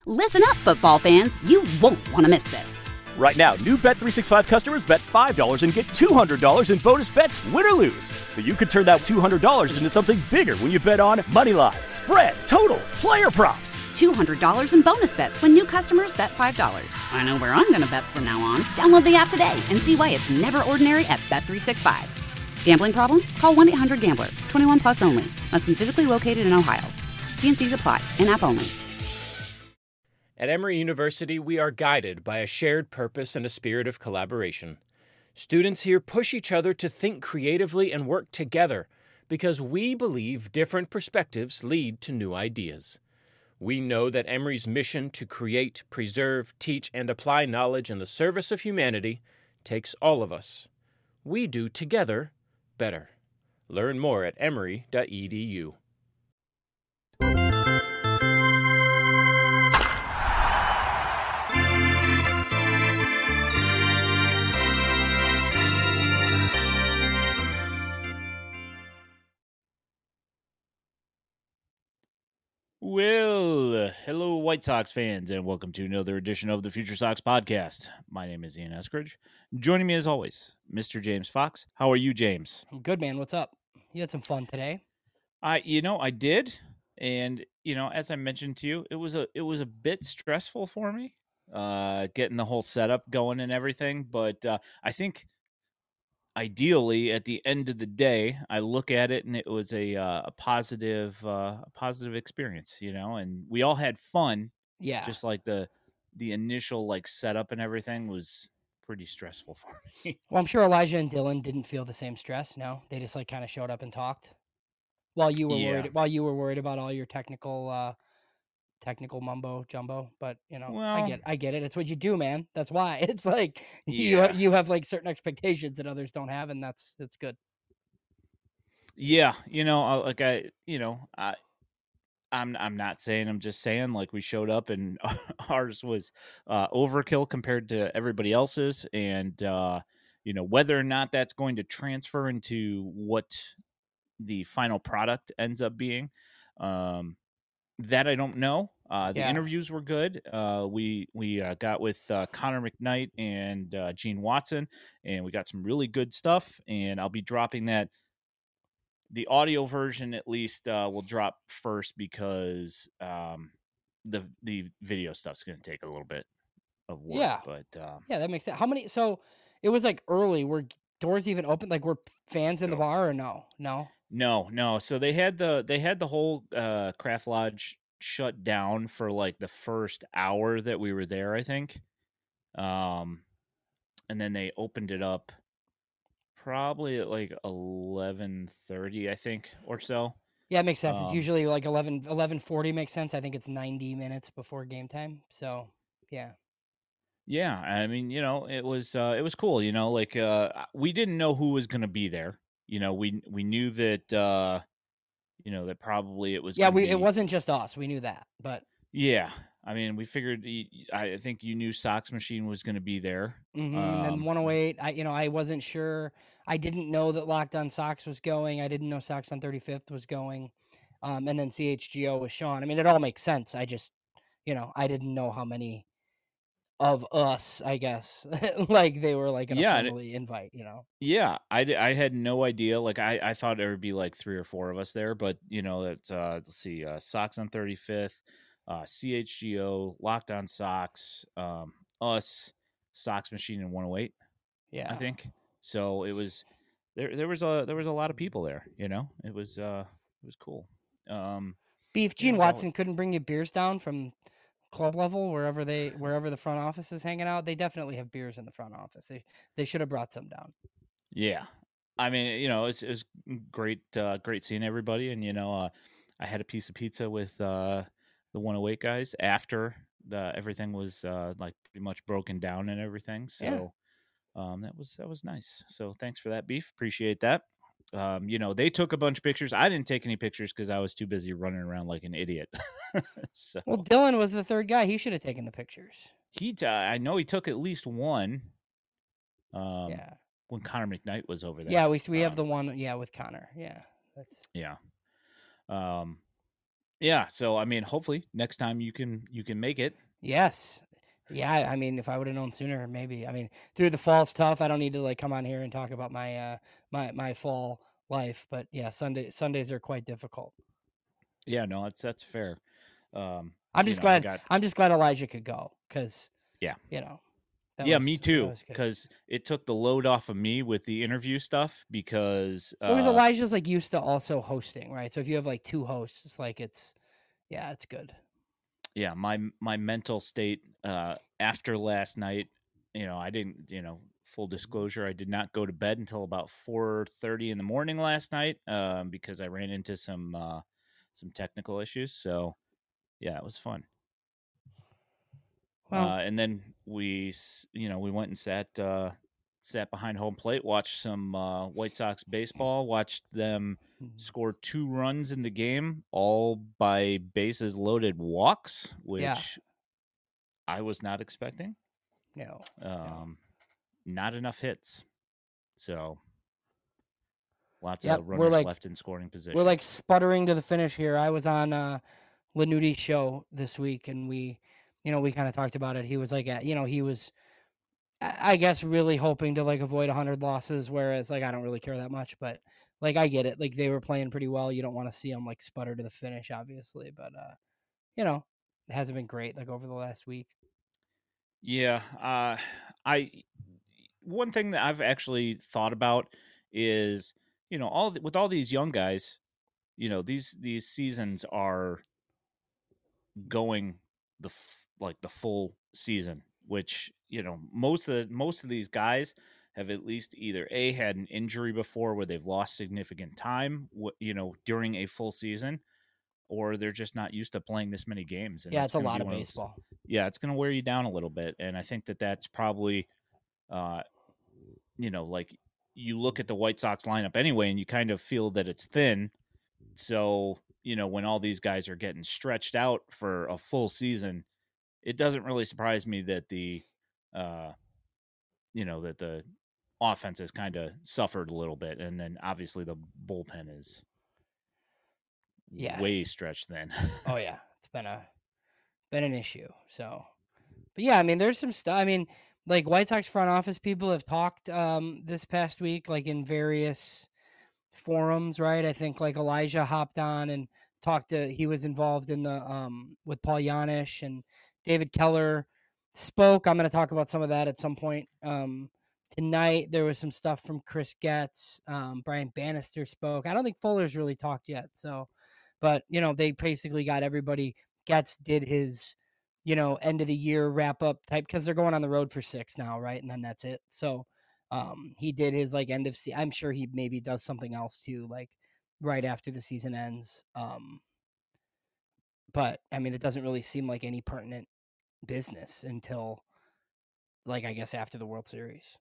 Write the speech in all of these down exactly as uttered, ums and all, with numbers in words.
Listen up, football fans. You won't want to miss this. Right now, new Bet three sixty-five customers bet five dollars and get two hundred dollars in bonus bets, win or lose. So you could turn that two hundred dollars into something bigger when you bet on money line, spread, totals, player props. two hundred dollars in bonus bets when new customers bet five dollars. I know where I'm going to bet from now on. Download the app today and see why it's never ordinary at Bet three sixty-five. Gambling problem? Call one eight hundred gambler. twenty-one plus only. Must be physically located in Ohio. T and C's apply. In-app only. At Emory University, we are guided by a shared purpose and a spirit of collaboration. Students here push each other to think creatively and work together because we believe different perspectives lead to new ideas. We know that Emory's mission to create, preserve, teach, and apply knowledge in the service of humanity takes all of us. We do together better. Learn more at emory dot e d u. Well, hello, White Sox fans, and welcome to another edition of the Future Sox podcast. My name is Ian Eskridge. Joining me, as always, Mister James Fox. How are you, James? I'm good, man. What's up? You had some fun today. I, you know, I did, and you know, as I mentioned to you, it was a it was a bit stressful for me, uh, getting the whole setup going and everything. But uh, I think, ideally, at the end of the day, I look at it and it was a uh, a positive uh, a positive experience, you know, and we all had fun. Yeah. Just like the the initial like setup and everything was pretty stressful for me. Well, I'm sure Elijah and Dylan didn't feel the same stress. No, they just like kind of showed up and talked while you were Yeah. worried while you were worried about all your technical uh, technical mumbo jumbo. But you know, I Well- get I get it. It's what you do, man. That's why it's like you Yeah. you have like certain expectations that others don't have, and that's it's good. Yeah, you know, I- like I, you know, I, I'm, I'm not saying. I'm just saying. Like we showed up, and ours was uh, overkill compared to everybody else's, and uh, you know, whether or not that's going to transfer into what the final product ends up being, um, that I don't know. Uh, the Yeah. interviews were good. Uh, we we uh, got with uh, Connor McKnight and uh, Gene Watson, and we got some really good stuff. And I'll be dropping that. The audio version, at least, uh, will drop first because um, the the video stuff's going to take a little bit of work. Yeah. But um, Yeah, that makes sense. How many? So it was like early. Were doors even open? Like were fans in the No. bar or no? No. no, no. So they had the they had the whole uh, Craft Lodge shut down for like the first hour that we were there, I think. Um, and then they opened it up probably at like eleven thirty, I think, or so. Yeah, it makes sense. It's Um, usually like eleven, eleven forty makes sense. I think it's ninety minutes before game time. So, yeah. Yeah, I mean, you know, it was uh, it was cool. You know, like uh, we didn't know who was going to be there. You know, we we knew that uh, you know that probably it was. Yeah, gonna we be, it wasn't just us. We knew that. But Yeah, I mean, we figured. y- I think you knew Sox Machine was going to be there. mhm, Um, and one oh eight, I you know, I wasn't sure. I didn't know that Locked On Sox was going. I didn't know Sox on thirty-fifth was going. Um, and then C H G O with Sean. I mean, it all makes sense. I just, you know, I didn't know how many of us, I guess, like they were like going to Yeah, and it- formally invite, you know. Yeah, I, d- I had no idea. Like I, I thought there would be like three or four of us there, but you know that uh, let's see, uh, Sox on thirty-fifth, uh, C H G O, Locked On Sox, um, us, Sox Machine, and one oh eight. Yeah. I think so. It was there. There was a there was a lot of people there. You know, it was uh it was cool. Um, Beef, Yeah, Gene it was all- Watson couldn't bring you beers down from club level wherever they wherever the front office is hanging out. They definitely have beers in the front office. They they should have brought some down. yeah, I mean, you know, it's it was great, uh, great seeing everybody, and you know, uh, I had a piece of pizza with uh, the one oh eight guys after the everything was uh, like pretty much broken down and everything. So um, that was that was nice. So thanks for that, Beef. Appreciate that. Um, you know, they took a bunch of pictures. I didn't take any pictures because I was too busy running around like an idiot. so Well, Dylan was the third guy. He should have taken the pictures. he, t- I know he took at least one. Um, yeah. when Connor McKnight was over there. Yeah, we we have Um, the one yeah with Connor. Yeah. That's Yeah. Um, Yeah, so I mean, hopefully next time you can you can make it. Yes. Yeah, I mean, if I would have known sooner, maybe. I mean, through the fall's tough. I don't need to like come on here and talk about my uh my my fall life, but yeah, Sunday Sundays are quite difficult. Yeah, no, that's that's fair. Um, I'm you just know, I glad got I'm just glad Elijah could go because yeah. you know that Yeah, was me that too, was good. because it took the load off of me with the interview stuff because Well, because uh Elijah's like used to also hosting, right? So if you have like two hosts, it's like it's yeah, it's good. yeah, my my mental state uh after last night, you know, I didn't, you know, full disclosure, I did not go to bed until about four thirty in the morning last night um because I ran into some uh some technical issues. So, yeah, it was fun. Well, Uh, and then we, s- you know, we went and sat uh, sat behind home plate, watched some uh, White Sox baseball, watched them score two runs in the game, all by bases loaded walks, yeah, which I was not expecting. no, no. Um, Not enough hits, so lots Yep, of we're runners like left in scoring position. we're like sputtering to the finish here. I was on uh Lanuti's show this week, and we, you know, we kind of talked about it. He was like, at, you know, he was, I I guess, really hoping to like avoid one hundred losses, whereas like I don't really care that much, but like I get it. Like they were playing pretty well. You don't want to see them like sputter to the finish, obviously, but uh, you know, it hasn't been great like over the last week. Yeah, uh, I one thing that I've actually thought about is, you know, all the, with all these young guys, you know, these these seasons are going the f- like the full season, which, you know, most of the, most of these guys have at least either a had an injury before where they've lost significant time, wh- you know, during a full season, or they're just not used to playing this many games, and Yeah, it's it's a going to be lot of one of those. baseball. Yeah, it's going to wear you down a little bit, and I think that that's probably, uh, you know, like you look at the White Sox lineup anyway, and you kind of feel that it's thin. So, you know, when all these guys are getting stretched out for a full season, it doesn't really surprise me that the, uh, you know, that the offense has kind of suffered a little bit, and then obviously the bullpen is Yeah. way stretched thin. Oh yeah, it's been a been an issue. So, but yeah, I mean, there's some stuff. I mean, like White Sox front office people have talked um this past week, like in various forums, right? I think like Elijah hopped on and talked to. He was involved in the um with Paul Yanish, and David Keller spoke. I'm going to talk about some of that at some point. Um, tonight there was some stuff from Chris Getz. Um, Brian Bannister spoke. I don't think Fuller's really talked yet. So, but you know, they basically got everybody. Getz did his, you know, end of the year wrap up type because they're going on the road for six now, right? And then that's it. So um, he did his like end of season. I'm sure he maybe does something else too, like right after the season ends. Um, but I mean, it doesn't really seem like any pertinent business until like I guess after the World Series.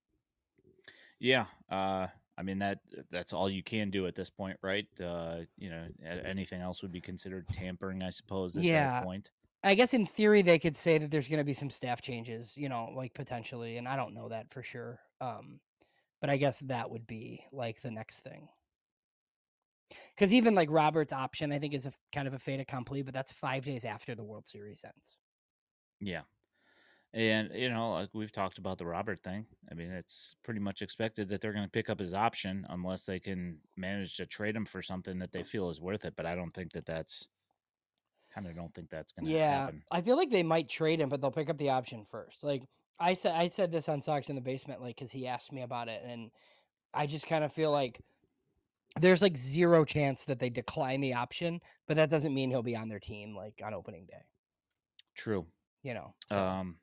Yeah, uh, I mean that that's all you can do at this point, right? Uh, you know, anything else would be considered tampering, I suppose, at Yeah. that point. I guess in theory they could say that there's going to be some staff changes, you know, like potentially, and I don't know that for sure. Um, but I guess that would be like the next thing. Because even like Robert's option, I think is a kind of a fait accompli, but that's five days after the World Series ends. Yeah. And, you know, like we've talked about the Robert thing. I mean, it's pretty much expected that they're going to pick up his option unless they can manage to trade him for something that they feel is worth it. But I don't think that that's kind of don't think that's going to Yeah, happen. I feel like they might trade him, but they'll pick up the option first. Like I said, I said this on Sox in the Basement, like because he asked me about it, and I just kind of feel like there's like zero chance that they decline the option, but that doesn't mean he'll be on their team like on opening day. True. You know. So. Um,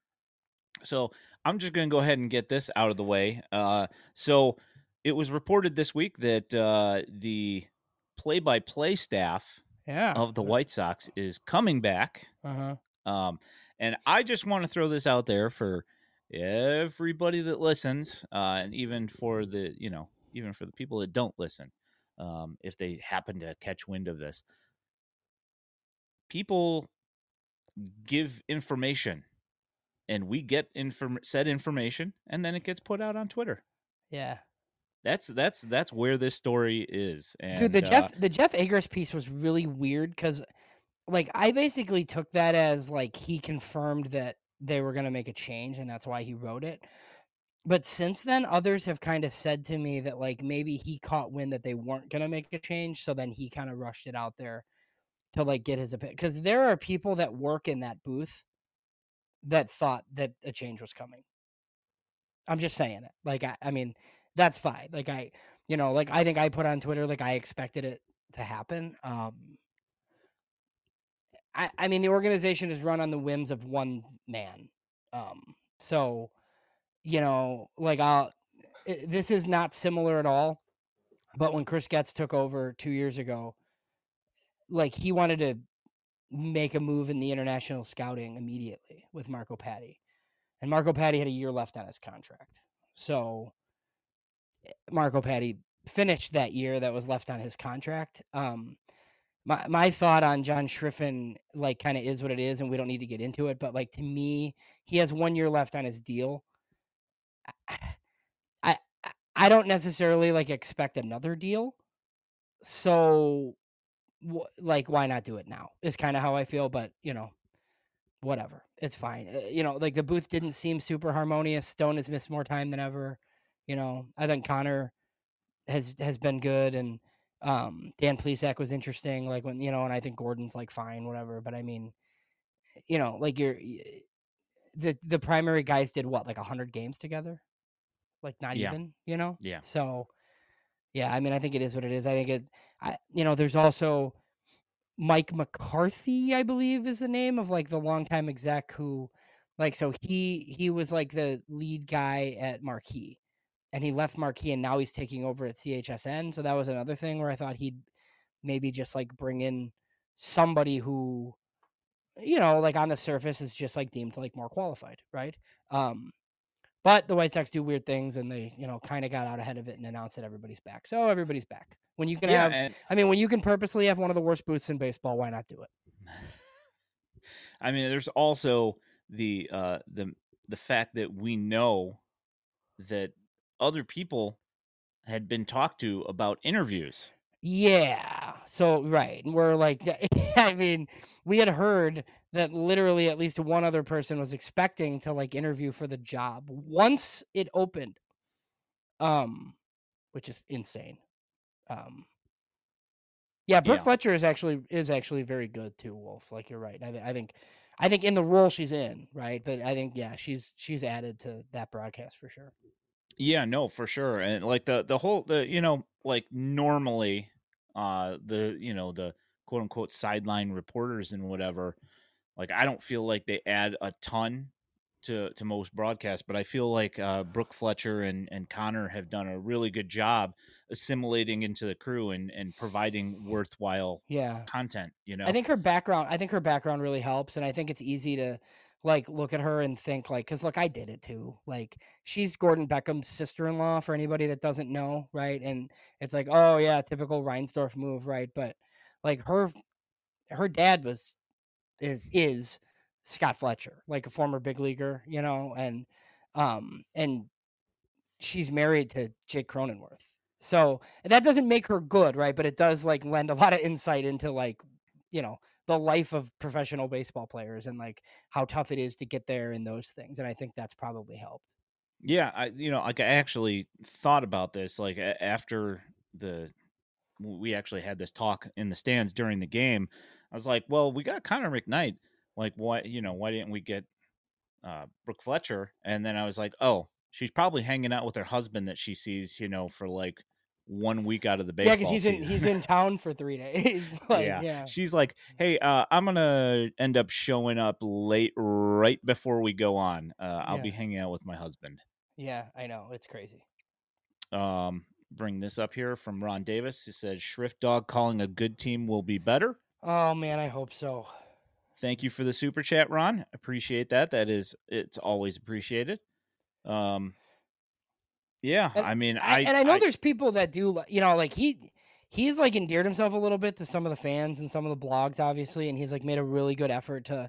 so I'm just going to go ahead and get this out of the way. Uh, so it was reported this week that uh, the play-by-play staff Yeah. of the White Sox is coming back. Uh huh. Um, and I just want to throw this out there for everybody that listens, uh, and even for the, you know, even for the people that don't listen, um, if they happen to catch wind of this. People give information, and we get inform- said information, and then it gets put out on Twitter. Yeah. That's that's that's where this story is. And Dude, the uh, Jeff the Jeff Agris piece was really weird because, like, I basically took that as like he confirmed that they were gonna make a change, and that's why he wrote it. But since then, others have kind of said to me that like maybe he caught wind that they weren't gonna make a change, so then he kind of rushed it out there to like get his opinion. Because there are people that work in that booth that thought that a change was coming. I'm just saying it. Like I, I mean, that's fine. Like I, you know, like I think I put on Twitter like I expected it to happen. Um, I, I mean, the organization is run on the whims of one man. Um, so, you know, like I'll, it, this is not similar at all. But when Chris Getz took over two years ago, like he wanted to make a move in the international scouting immediately with Marco Patti. And Marco Patti had a year left on his contract. So Marco Patti finished that year that was left on his contract. Um, my my thought on John Schriffen, like, kind of is what it is, and we don't need to get into it. But like to me, he has one year left on his deal. I I, I don't necessarily like expect another deal. So, wh- like, why not do it now? Is kind of how I feel. But you know, whatever, it's fine. Uh, you know, like the booth didn't seem super harmonious. Stone has missed more time than ever. You know, I think Connor has has been good, and um Dan Plesac was interesting, like when, you know, and I think Gordon's like fine, whatever. But I mean, you know, like you're y- the the primary guys did what, like a hundred games together, like not yeah, even, you know. yeah, So yeah, I mean, I think it is what it is. I think it, I you know, there's also Mike McCarthy, I believe is the name of like the longtime exec who, like, so he he was like the lead guy at Marquee, and he left Marquee, and now he's taking over at C H S N. So that was another thing where I thought he'd maybe just like bring in somebody who, you know, like on the surface is just like deemed like more qualified, right? Um, but the White Sox do weird things, and they, you know, kind of got out ahead of it and announced that everybody's back. So everybody's back. When you can yeah. have, And I mean, when you can purposely have one of the worst booths in baseball, why not do it? I mean, there's also the uh, the the fact that we know that other people had been talked to about interviews. Yeah. So right, and we're like, I mean, we had heard that literally at least one other person was expecting to like interview for the job once it opened, um, which is insane. Um, yeah, Brooke Yeah. Fletcher is actually is actually very good too, Wolf. Like you're right. I, th- I think, I think in the role she's in, right? But I think yeah, she's she's added to that broadcast for sure. Yeah, no, for sure. And like the the whole the you know, like normally uh the you know, the quote unquote sideline reporters and whatever, like I don't feel like they add a ton to to most broadcasts, but I feel like uh Brooke Fletcher and and Connor have done a really good job assimilating into the crew and and providing worthwhile Yeah. content, you know. I think her background, I think her background really helps, and I think it's easy to like look at her and think like, because look, I did it too. Like she's Gordon Beckham's sister-in-law for anybody that doesn't know, right? And it's like, oh yeah, typical Reinsdorf move, right? But like her, her dad was is is Scott Fletcher, like a former big leaguer, you know, and um and she's married to Jake Cronenworth. So that doesn't make her good, right? But it does like lend a lot of insight into like, you know, the life of professional baseball players and like how tough it is to get there and those things. And I think that's probably helped. Yeah, I you know, like I actually thought about this like a- after the we actually had this talk in the stands during the game. I was like, well, we got Connor McKnight. Like, why, you know, why didn't we get uh, Brooke Fletcher? And then I was like, oh, she's probably hanging out with her husband that she sees, you know, for like one week out of the baseball Yeah, because he's in season. he's in town for three days. like, yeah. yeah, She's like, hey, uh, I'm gonna end up showing up late right before we go on. Uh, I'll Yeah. be hanging out with my husband. yeah, I know, it's crazy. Um, bring this up here from Ron Davis. He says Shrift Dog calling a good team will be better. Oh man, I hope so. Thank you for the super chat, Ron. Appreciate that. That is, it's always appreciated. Um, yeah, And I mean, I, I and I know I, there's people that do, li- you know, like he he's like endeared himself a little bit to some of the fans and some of the blogs, obviously, and he's like made a really good effort to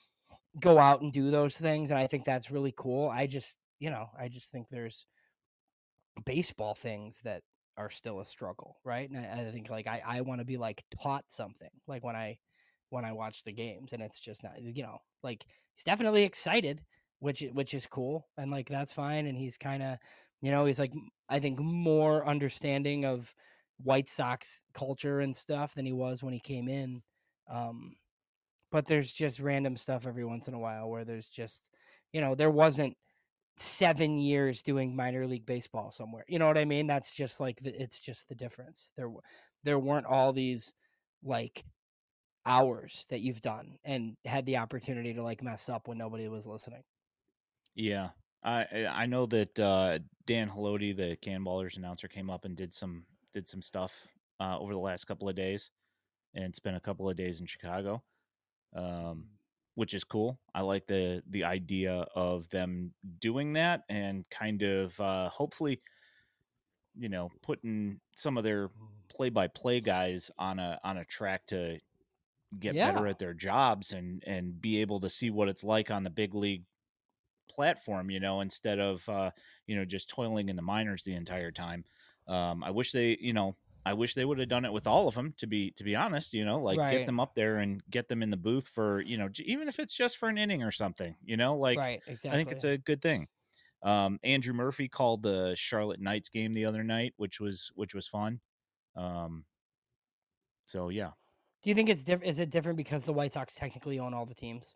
go out and do those things, and I think that's really cool. I just, you know, I just think there's baseball things that are still a struggle, right? And I, I think like I, I want to be like taught something like when I when I watch the games, and it's just not, you know, like he's definitely excited, which which is cool, and like that's fine, and he's kind of, you know, he's like I think more understanding of White Sox culture and stuff than he was when he came in. Um, but there's just random stuff every once in a while where there's just, you know, there wasn't seven years doing minor league baseball somewhere. You know what I mean? That's just like the, it's just the difference. There, there weren't all these like hours that you've done and had the opportunity to like mess up when nobody was listening. Yeah. I I know that uh, Dan Haloti, the Cannonballers announcer, came up and did some did some stuff uh, over the last couple of days, and spent a couple of days in Chicago, um, which is cool. I like the the idea of them doing that and kind of uh, hopefully, you know, putting some of their play by play guys on a on a track to get Yeah. better at their jobs and and be able to see what it's like on the big league platform, you know, instead of uh, you know, just toiling in the minors the entire time. Um, I wish they, you know, I wish they would have done it with all of them. To be to be honest, you know, like get Right. them up there and get them in the booth for, you know, j- even if it's just for an inning or something, you know, like Right. I Exactly. think it's a good thing. Um, Andrew Murphy called the Charlotte Knights game the other night, which was which was fun. Um, so yeah, Do you think it's different? Is it different because the White Sox technically own all the teams?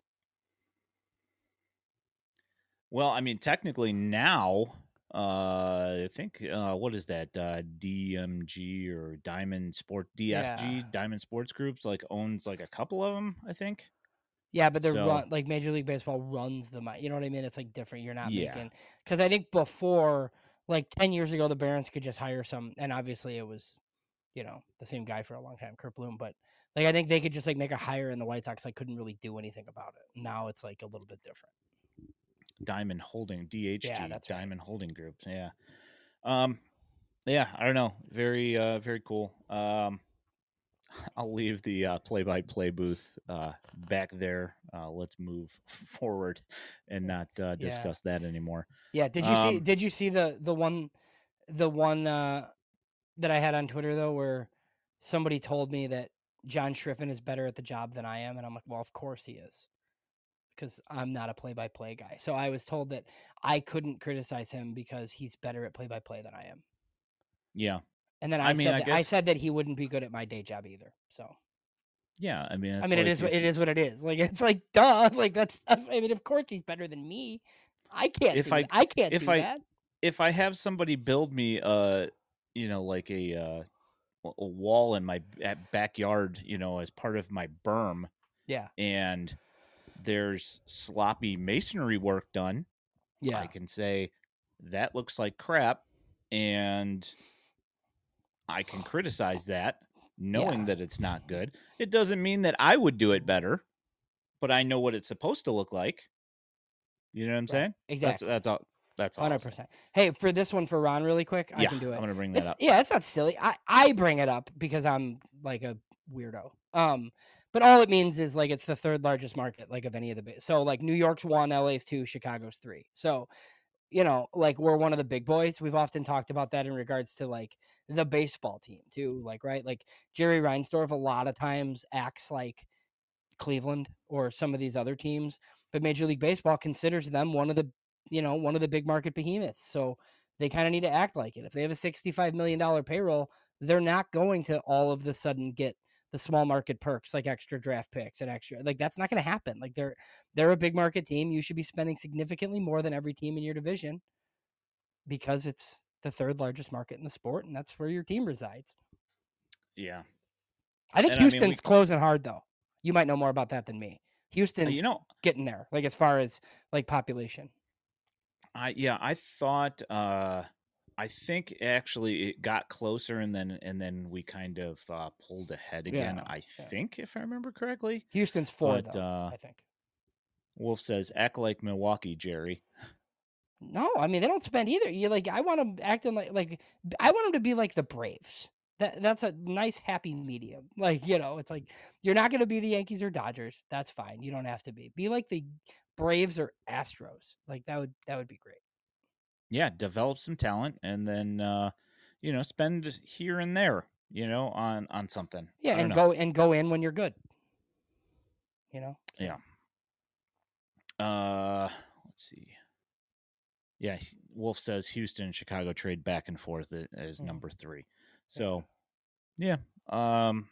well, I mean, technically now, uh, I think uh, what is that? Uh, D M G or Diamond Sport D S G Yeah. Diamond Sports Groups like owns like a couple of them, I think. Yeah, but they're So run like Major League Baseball runs the mi- you know what I mean? It's like different. You're not yeah, making because I think before like ten years ago the Barons could just hire some, and obviously it was, you know, the same guy for a long time, Kurt Bloom, but like I think they could just like make a hire and the White Sox like couldn't really do anything about it. Now it's like a little bit different. Diamond Holding D H G Yeah, that's right. Diamond Holding Group. Yeah. Um, yeah, I don't know. Very uh, very cool. Um, I'll leave the uh, play-by-play booth uh, back there. Uh, let's move forward and not uh, Yeah. discuss that anymore. Yeah, did you see Um, did you see the the one the one uh that I had on Twitter though where somebody told me that John Schriffen is better at the job than I am, and I'm like, well, of course he is, because I'm not a play-by-play guy. So I was told that I couldn't criticize him because he's better at play-by-play than I am. Yeah. And then I, I mean, said I that, I guess- said that he wouldn't be good at my day job either. So Yeah, I mean, I it's mean, like it is what if it you- is what it is. Like it's like duh. Like that's I mean, of course he's better than me. I can't. If do I- that. I can't if do I- that. If I have somebody build me, uh, you know, like a uh, a wall in my b- backyard, you know, as part of my berm, Yeah. and there's sloppy masonry work done, Yeah. I can say that looks like crap, and I can criticize that, knowing Yeah. that it's not good. It doesn't mean that I would do it better, but I know what it's supposed to look like. You know what I'm Right. saying? Exactly. That's that's all. That's all. I'll Hundred say. percent. Hey, for this one for Ron, really quick, I Yeah, can do it. I'm gonna bring that It's, up. yeah, it's not silly. I I bring it up because I'm like a weirdo. Um, but all it means is like it's the third largest market, like of any of the big. So like New York's one, L A's two, Chicago's three. So you know, like we're one of the big boys. We've often talked about that in regards to like the baseball team too. Like right, like Jerry Reinsdorf a lot of times acts like Cleveland or some of these other teams, but Major League Baseball considers them one of the, you know, one of the big market behemoths. So they kind of need to act like it. If they have a sixty-five million dollars payroll, they're not going to all of the sudden get the small market perks like extra draft picks and extra, like that's not going to happen. Like they're, they're a big market team. You should be spending significantly more than every team in your division because it's the third largest market in the sport. And that's where your team resides. Yeah. I think And I mean, Houston's we- closing hard though. You might know more about that than me. Houston's You know, getting there, like as far as like population. I yeah, I thought uh I think actually it got closer and then and then we kind of uh pulled ahead again, Yeah, I yeah. think, if I remember correctly. Houston's four But, though, uh, I think. Wolf says act like Milwaukee, Jerry. No, I mean they don't spend either. You like I want them acting like like I want them to be like the Braves. That that's a nice happy medium. Like, you know, it's like you're not going to be the Yankees or Dodgers. That's fine. You don't have to be. Be like the Braves or Astros. Like that would that would be great. yeah, develop some talent, and then uh, you know, spend here and there, you know, on on something. Yeah, I don't and know. go and go in when you're good. You know. So, Yeah. Uh, let's see. Yeah, he- Wolf says Houston and Chicago trade back and forth a- as Mm. number three. So, yeah. Um.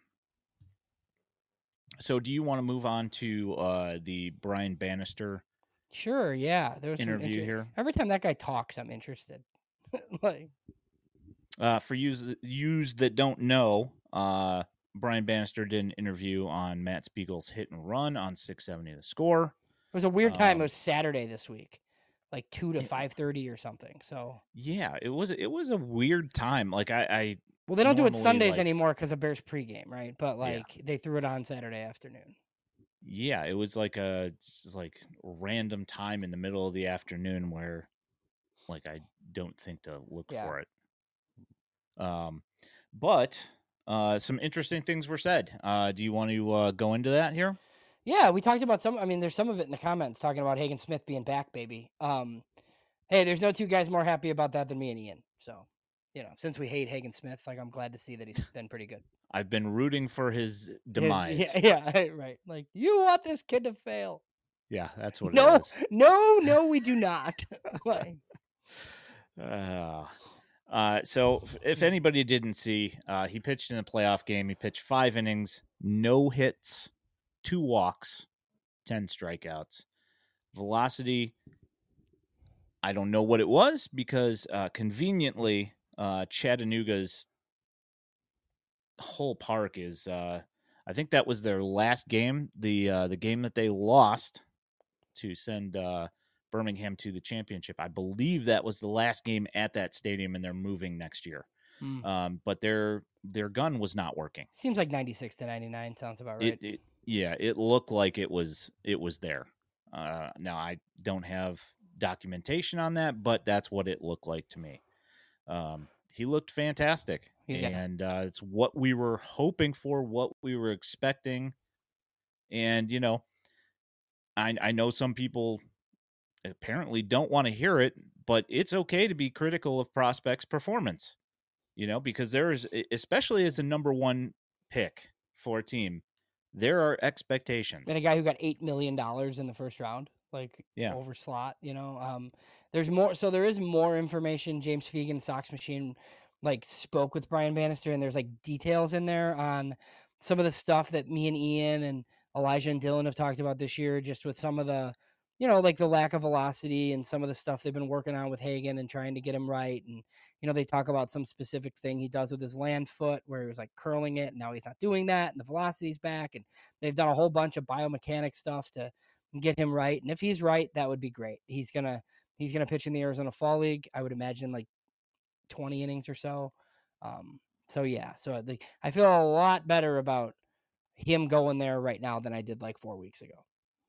So, do you want to move on to uh the Brian Bannister Sure. Yeah. There was some interview inter- here? Every time that guy talks, I'm interested. Like, Uh, for yous yous that don't know, uh, Brian Bannister did an interview on Matt Spiegel's Hit and Run on six seventy The Score. it was a weird time. Um, It was Saturday this week, like two to Yeah. five thirty or something. So, Yeah, it was it was a weird time. Like I, I well, they don't do it Normally, Sundays like- anymore because of Bears pregame, right? But like they threw it on Saturday afternoon. yeah, it was like a just like random time in the middle of the afternoon where, like, I don't think to look Yeah. for it. Um, but uh, some interesting things were said. Uh, do you want to uh, go into that here? Yeah, we talked about some. I mean, there's some of it in the comments talking about Hagen Smith being back, baby. Um, hey, there's no two guys more happy about that than me and Ian. So, you know, since we hate Hagen Smith, like I'm glad to see that he's been pretty good. I've been rooting for his His- demise. yeah, yeah, right. Like you want this kid to fail. Yeah, that's what No, it is. no, no, we do not. Like, Uh, uh, so if, if anybody didn't see, uh, he pitched in a playoff game. He pitched five innings, no hits, two walks, ten strikeouts. Velocity, I don't know what it was because uh, conveniently, uh, Chattanooga's whole park is. Uh, I think that was their last game. The uh, the game that they lost to send uh, Birmingham to the championship. I believe that was the last game at that stadium, and they're moving next year. Hmm. Um, but their their gun was not working. seems like ninety-six to ninety-nine sounds about right. It, it yeah, it looked like it was it was there. Uh, now I don't have documentation on that, but that's what it looked like to me. Um, he looked fantastic, Yeah. and uh, it's what we were hoping for, what we were expecting, and you know, I I know some people apparently don't want to hear it, but it's okay to be critical of prospects' performance, you know, because there is, especially as a number one pick for a team, there are expectations. And a guy who got eight million dollars in the first round, like Yeah. over slot, you know. Um, there's more, so there is more information. James Fegan, Sox Machine, like spoke with Brian Bannister, and there's like details in there on some of the stuff that me and Ian and Elijah and Dylan have talked about this year, just with some of the, you know, like the lack of velocity and some of the stuff they've been working on with Hagen and trying to get him right. And, you know, they talk about some specific thing he does with his land foot where he was like curling it. And now he's not doing that. And the velocity's back. And they've done a whole bunch of biomechanic stuff to get him right. And if he's right, that would be great. He's going to, he's going to pitch in the Arizona Fall League. I would imagine like twenty innings or so. Um, so yeah, so the, I feel a lot better about him going there right now than I did like four weeks ago.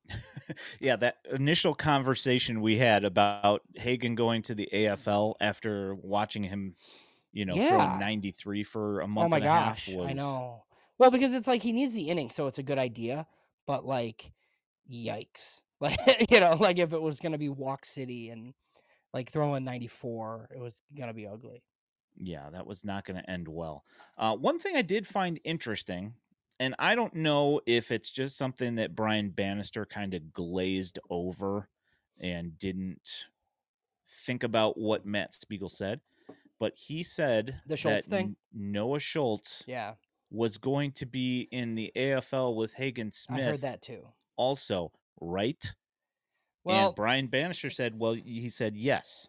Yeah, that initial conversation we had about Hagen going to the A F L after watching him, you know, Yeah. throw ninety-three for a month Oh my and a gosh, half was I know. Well, because it's like he needs the inning, so it's a good idea. But like, yikes! Like you know, like if it was gonna be Walk City and like throwing ninety-four, it was gonna be ugly. Yeah, that was not going to end well. Uh, one thing I did find interesting, and I don't know if it's just something that Brian Bannister kind of glazed over and didn't think about what Matt Spiegel said, but he said The Schultz that thing? N- Noah Schultz Yeah, was going to be in the A F L with Hagen Smith. I heard that too. Also, right? Well, and Brian Bannister said, well, he said yes.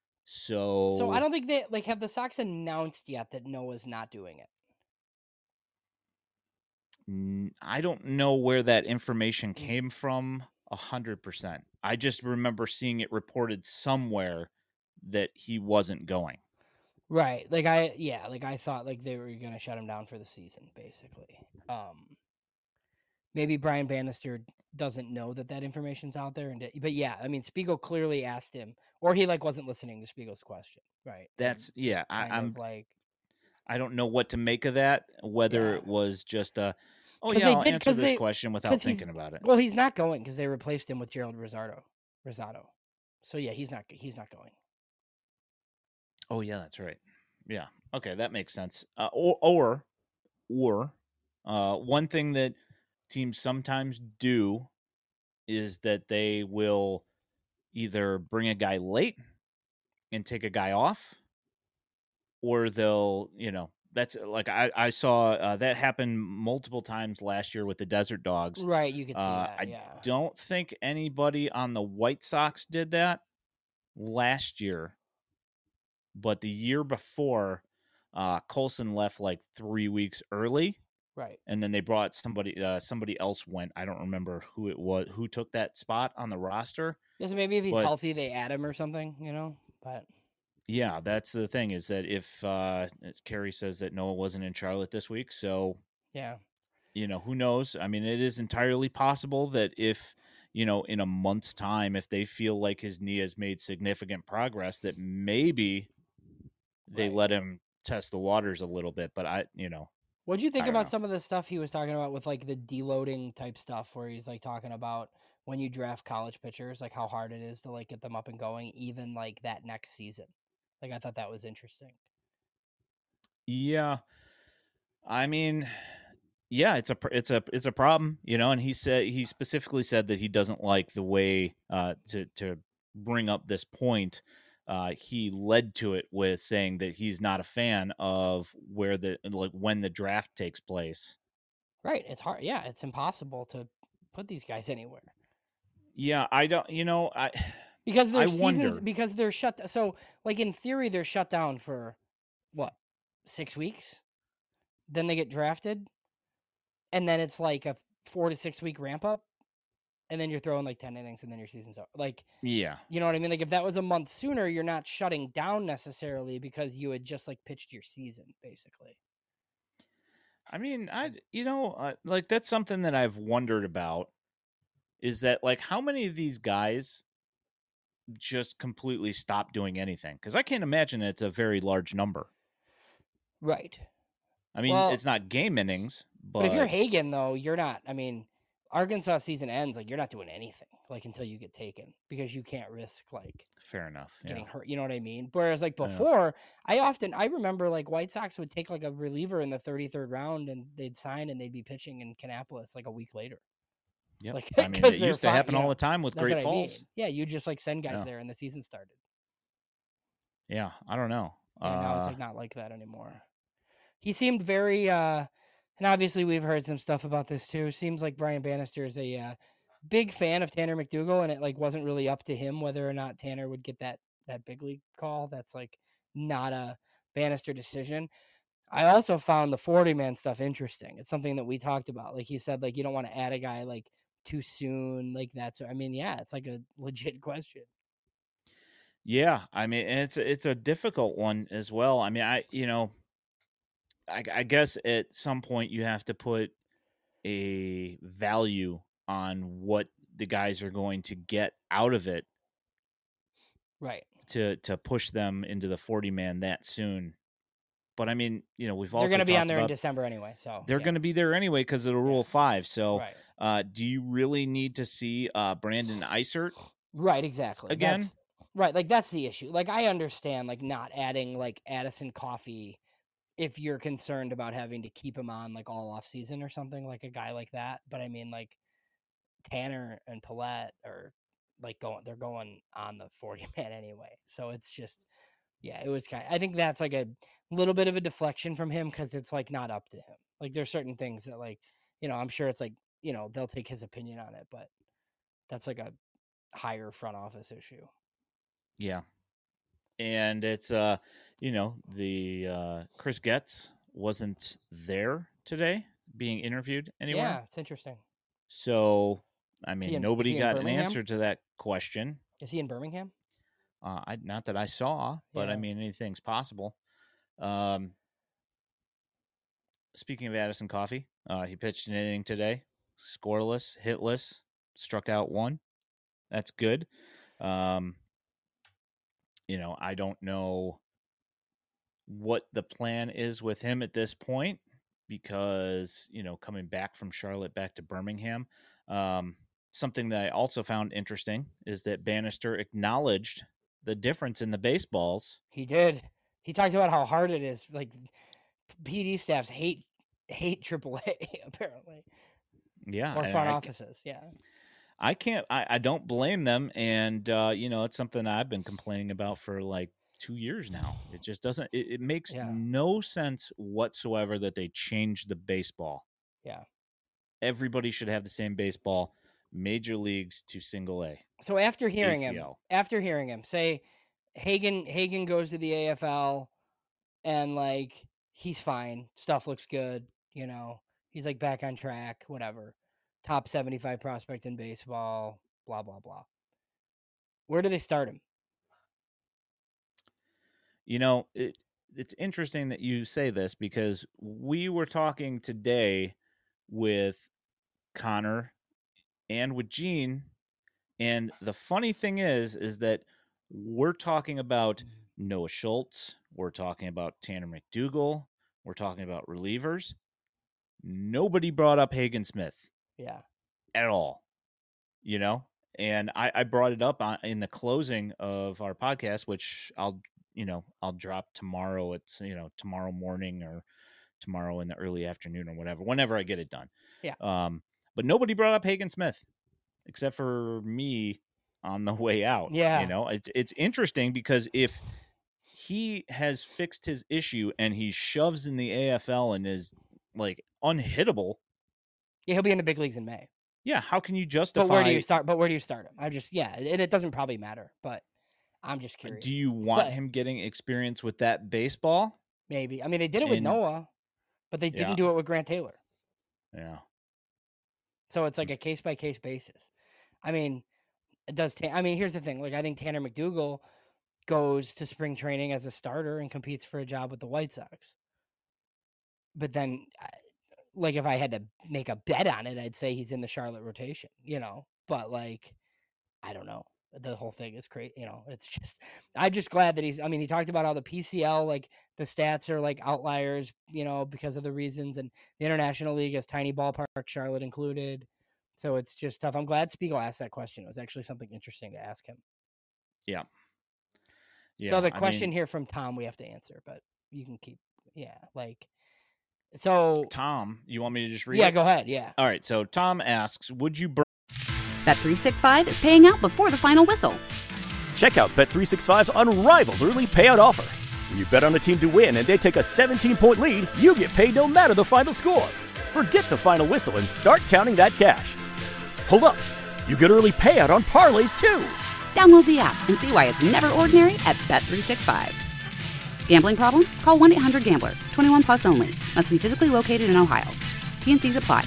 So, so I don't think they like have the Sox announced yet that Noah's not doing it. N- I don't know where that information came from a hundred percent. I just remember seeing it reported somewhere that he wasn't going. Right. Like I yeah, like I thought like they were gonna shut him down for the season, basically. Um maybe Brian Bannister doesn't know that that information's out there, and but yeah, I mean Spiegel clearly asked him, or he like wasn't listening to Spiegel's question, right? That's And yeah. just I, kind I'm. of like I don't know what to make of that. Whether Yeah. it was just a, oh 'Cause yeah, they I'll did- answer 'cause this they- question without 'cause he's- thinking about it. well, he's not going because they replaced him with Gerald Rosado. Rosado. So yeah, he's not he's not going. Oh yeah, that's right. Yeah. Okay, that makes sense. Uh, or or or uh, one thing that teams sometimes do is that they will either bring a guy late and take a guy off, or they'll, you know, that's like I, I saw uh, that happen multiple times last year with the Desert Dogs. Right, you could see Uh, that. I Yeah. don't think anybody on the White Sox did that last year, but the year before, uh, Colson left like three weeks early, Right. and then they brought somebody. Uh, somebody else went. I don't remember who it was who took that spot on the roster. Yeah, so maybe if he's But healthy, they add him or something, you know. But yeah, that's the thing is that if uh, Kerry says that Noah wasn't in Charlotte this week, so yeah, you know, who knows? I mean, it is entirely possible that if, you know, in a month's time, if they feel like his knee has made significant progress, that maybe they Right. let him test the waters a little bit. But I, you know, what'd you I think don't about know. some of the stuff he was talking about with like the deloading type stuff, where he's like talking about when you draft college pitchers, like how hard it is to like get them up and going, even like that next season. Like I thought that was interesting. Yeah, I mean, yeah, it's a pr- it's a it's a problem, you know. And he said he specifically said that he doesn't like the way uh, to to bring up this point. Uh, he led to it with saying that he's not a fan of where the like when the draft takes place. Right. It's hard. Yeah, it's impossible to put these guys anywhere. Yeah, I don't. You know, I because their I seasons wonder. because they're shut. So like in theory, they're shut down for what six weeks. Then they get drafted, and then it's like a four to six week ramp up, and then you're throwing like ten innings, and then your season's over. Like, Yeah, you know what I mean? Like if that was a month sooner, you're not shutting down necessarily because you had just like pitched your season basically. I mean, I you know, uh, like that's something that I've wondered about. Is that like how many of these guys just completely stop doing anything? Because I can't imagine it's a very large number. Right. I mean, Well, it's not game innings, but, but if you're Hagen though, you're not. I mean, Arkansas season ends, like you're not doing anything like until you get taken because you can't risk like fair enough. getting Yeah. hurt. You know what I mean? Whereas like I know. before, I often I remember like White Sox would take like a reliever in the thirty-third round and they'd sign and they'd be pitching in Kannapolis like a week later. Yep. Like I mean, 'cause it they're used to fine, happen you all know, the time with that's Great what I mean. Falls. Yeah, you just like send guys Yeah. there and the season started. Yeah, I don't know. Yeah, now it's Uh, like not like that anymore. He seemed very uh and obviously we've heard some stuff about this too. Seems like Brian Bannister is a uh, big fan of Tanner McDougal, and it like wasn't really up to him whether or not Tanner would get that that big league call. That's like not a Bannister decision. I also found the forty man stuff interesting. It's something that we talked about. Like he said, like you don't want to add a guy like too soon, like that's. I mean, yeah, it's like a legit question. yeah, I mean, and it's it's a difficult one as well. I mean, I you know, I, I guess at some point you have to put a value on what the guys are going to get out of it Right. to to push them into the forty man that soon. But I mean, you know, we've They're also going to be on talked there in about December anyway, so they're yeah. going to be there anyway because of the Rule Yeah. of Five. So, Right. uh, do you really need to see uh, Brandon Eisert Right, exactly. again? That's, right, like that's the issue. Like I understand like not adding like Addison Coffee if you're concerned about having to keep him on like all off season or something, like a guy like that. But I mean like Tanner and Paulette are like going they're going on the forty man anyway. So it's just yeah, it was kind of, I think that's like a little bit of a deflection from him because it's like not up to him. Like there's certain things that like, you know, I'm sure it's like, you know, they'll take his opinion on it, but that's like a higher front office issue. Yeah. And it's uh you know, the uh Chris Getz wasn't there today being interviewed anywhere. Yeah, it's interesting. So I Is mean he in- is nobody he in got an Birmingham? answer to that question. Is he in Birmingham? Uh I not that I saw, but I Yeah. mean anything's possible. Um speaking of Addison Coffee, uh he pitched an inning today, scoreless, hitless, struck out one. That's good. Um you know, I don't know what the plan is with him at this point because, you know, coming back from Charlotte back to Birmingham. Um, something that I also found interesting is that Bannister acknowledged the difference in the baseballs He did. He talked about how hard it is. Like P D staffs hate hate triple A apparently. Yeah, Or and front I, offices. Yeah. I can't. I, I don't blame them, and uh, you know, it's something I've been complaining about for like two years now. It just doesn't. It, it makes Yeah. no sense whatsoever that they changed the baseball. Yeah. Everybody should have the same baseball, major leagues to single A. So after hearing A C him, L. after hearing him say Hagen Hagen goes to the A F L and like he's fine, stuff looks good, you know, he's like back on track, whatever. Top seventy-five prospect in baseball, blah blah blah. Where do they start him? You know, it, it's interesting that you say this because we were talking today with Connor and with Gene, and the funny thing is, is that we're talking about Noah Schultz, we're talking about Tanner McDougal, we're talking about relievers. Nobody brought up Hagen Smith. Yeah. At all, you know? And I, I brought it up on, in the closing of our podcast, which I'll, you know, I'll drop tomorrow. It's, you know, tomorrow morning or tomorrow in the early afternoon or whatever, whenever I get it done. Yeah. Um, but nobody brought up Hagen Smith except for me on the way out. Yeah. You know, it's, it's interesting because if he has fixed his issue and he shoves in the A F L and is like unhittable. Yeah. He'll be in the big leagues in May. Yeah, how can you justify? But where do you start? But where do you start him? I just yeah, and it doesn't probably matter. But I'm just curious. Do you want but, him getting experience with that baseball? Maybe. I mean, they did it with and, Noah, but they didn't yeah. do it with Grant Taylor. Yeah. So it's like a case by case basis. I mean, it does. Ta- I mean, here's the thing. Like, I think Tanner McDougal goes to spring training as a starter and competes for a job with the White Sox. But then. Like if I had to make a bet on it, I'd say he's in the Charlotte rotation, you know, but like, I don't know. The whole thing is crazy. You know, it's just, I'm just glad that he's, I mean, he talked about how the P C L, like the stats are like outliers, you know, because of the reasons, and the International League has tiny ballpark, Charlotte included. So it's just tough. I'm glad Spiegel asked that question. It was actually something interesting to ask him. Yeah. Yeah. So the question I mean, here from Tom, we have to answer, but you can keep, yeah, like, So Tom, you want me to just read yeah, it? Yeah, go ahead. Yeah. All right. So Tom asks, would you burn? Bet three sixty-five is paying out before the final whistle. Check out Bet three sixty-five's unrivaled early payout offer. When you bet on a team to win and they take a seventeen-point lead, you get paid no matter the final score. Forget the final whistle and start counting that cash. Hold up. You get early payout on parlays too. Download the app and see why it's never ordinary at Bet three sixty-five. Gambling problem? Call one eight hundred gambler. twenty-one plus only. Must be physically located in Ohio. T N Cs apply.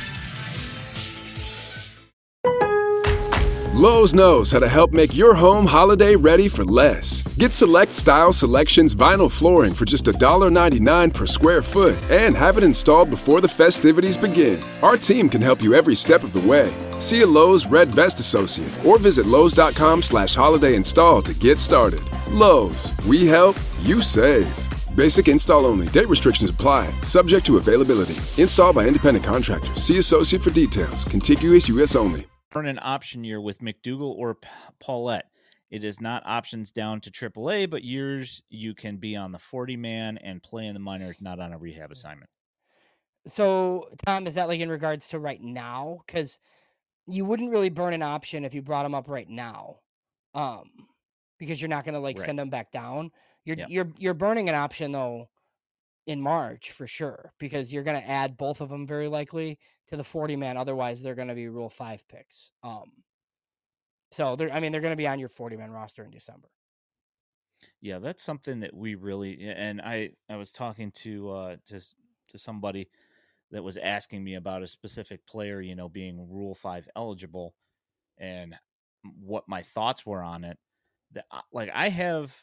Lowe's knows how to help make your home holiday ready for less. Get Select Style Selections vinyl flooring for just one ninety-nine per square foot and have it installed before the festivities begin. Our team can help you every step of the way. See a Lowe's Red Vest associate or visit Lowe's.com slash holiday install to get started. Lowe's, we help, you save. Basic install only. Date restrictions apply. Subject to availability. Installed by independent contractors. See associate for details. Contiguous U S only. Burn an option year with McDougal or P- Paulette. It is not options down to triple A, but years you can be on the forty man and play in the minors, not on a rehab assignment. So, Tom, is that like in regards to right now? Because you wouldn't really burn an option if you brought them up right now, um, because you're not going to like Right. send them back down. You're Yep. you're you're burning an option though in March for sure, because you're going to add both of them very likely to the forty man. Otherwise, they're going to be Rule Five picks. Um, so they're I mean they're going to be on your forty man roster in December. Yeah, that's something that we really, and I I was talking to uh to to somebody that was asking me about a specific player, you know, being Rule Five eligible, and what my thoughts were on it. That like I have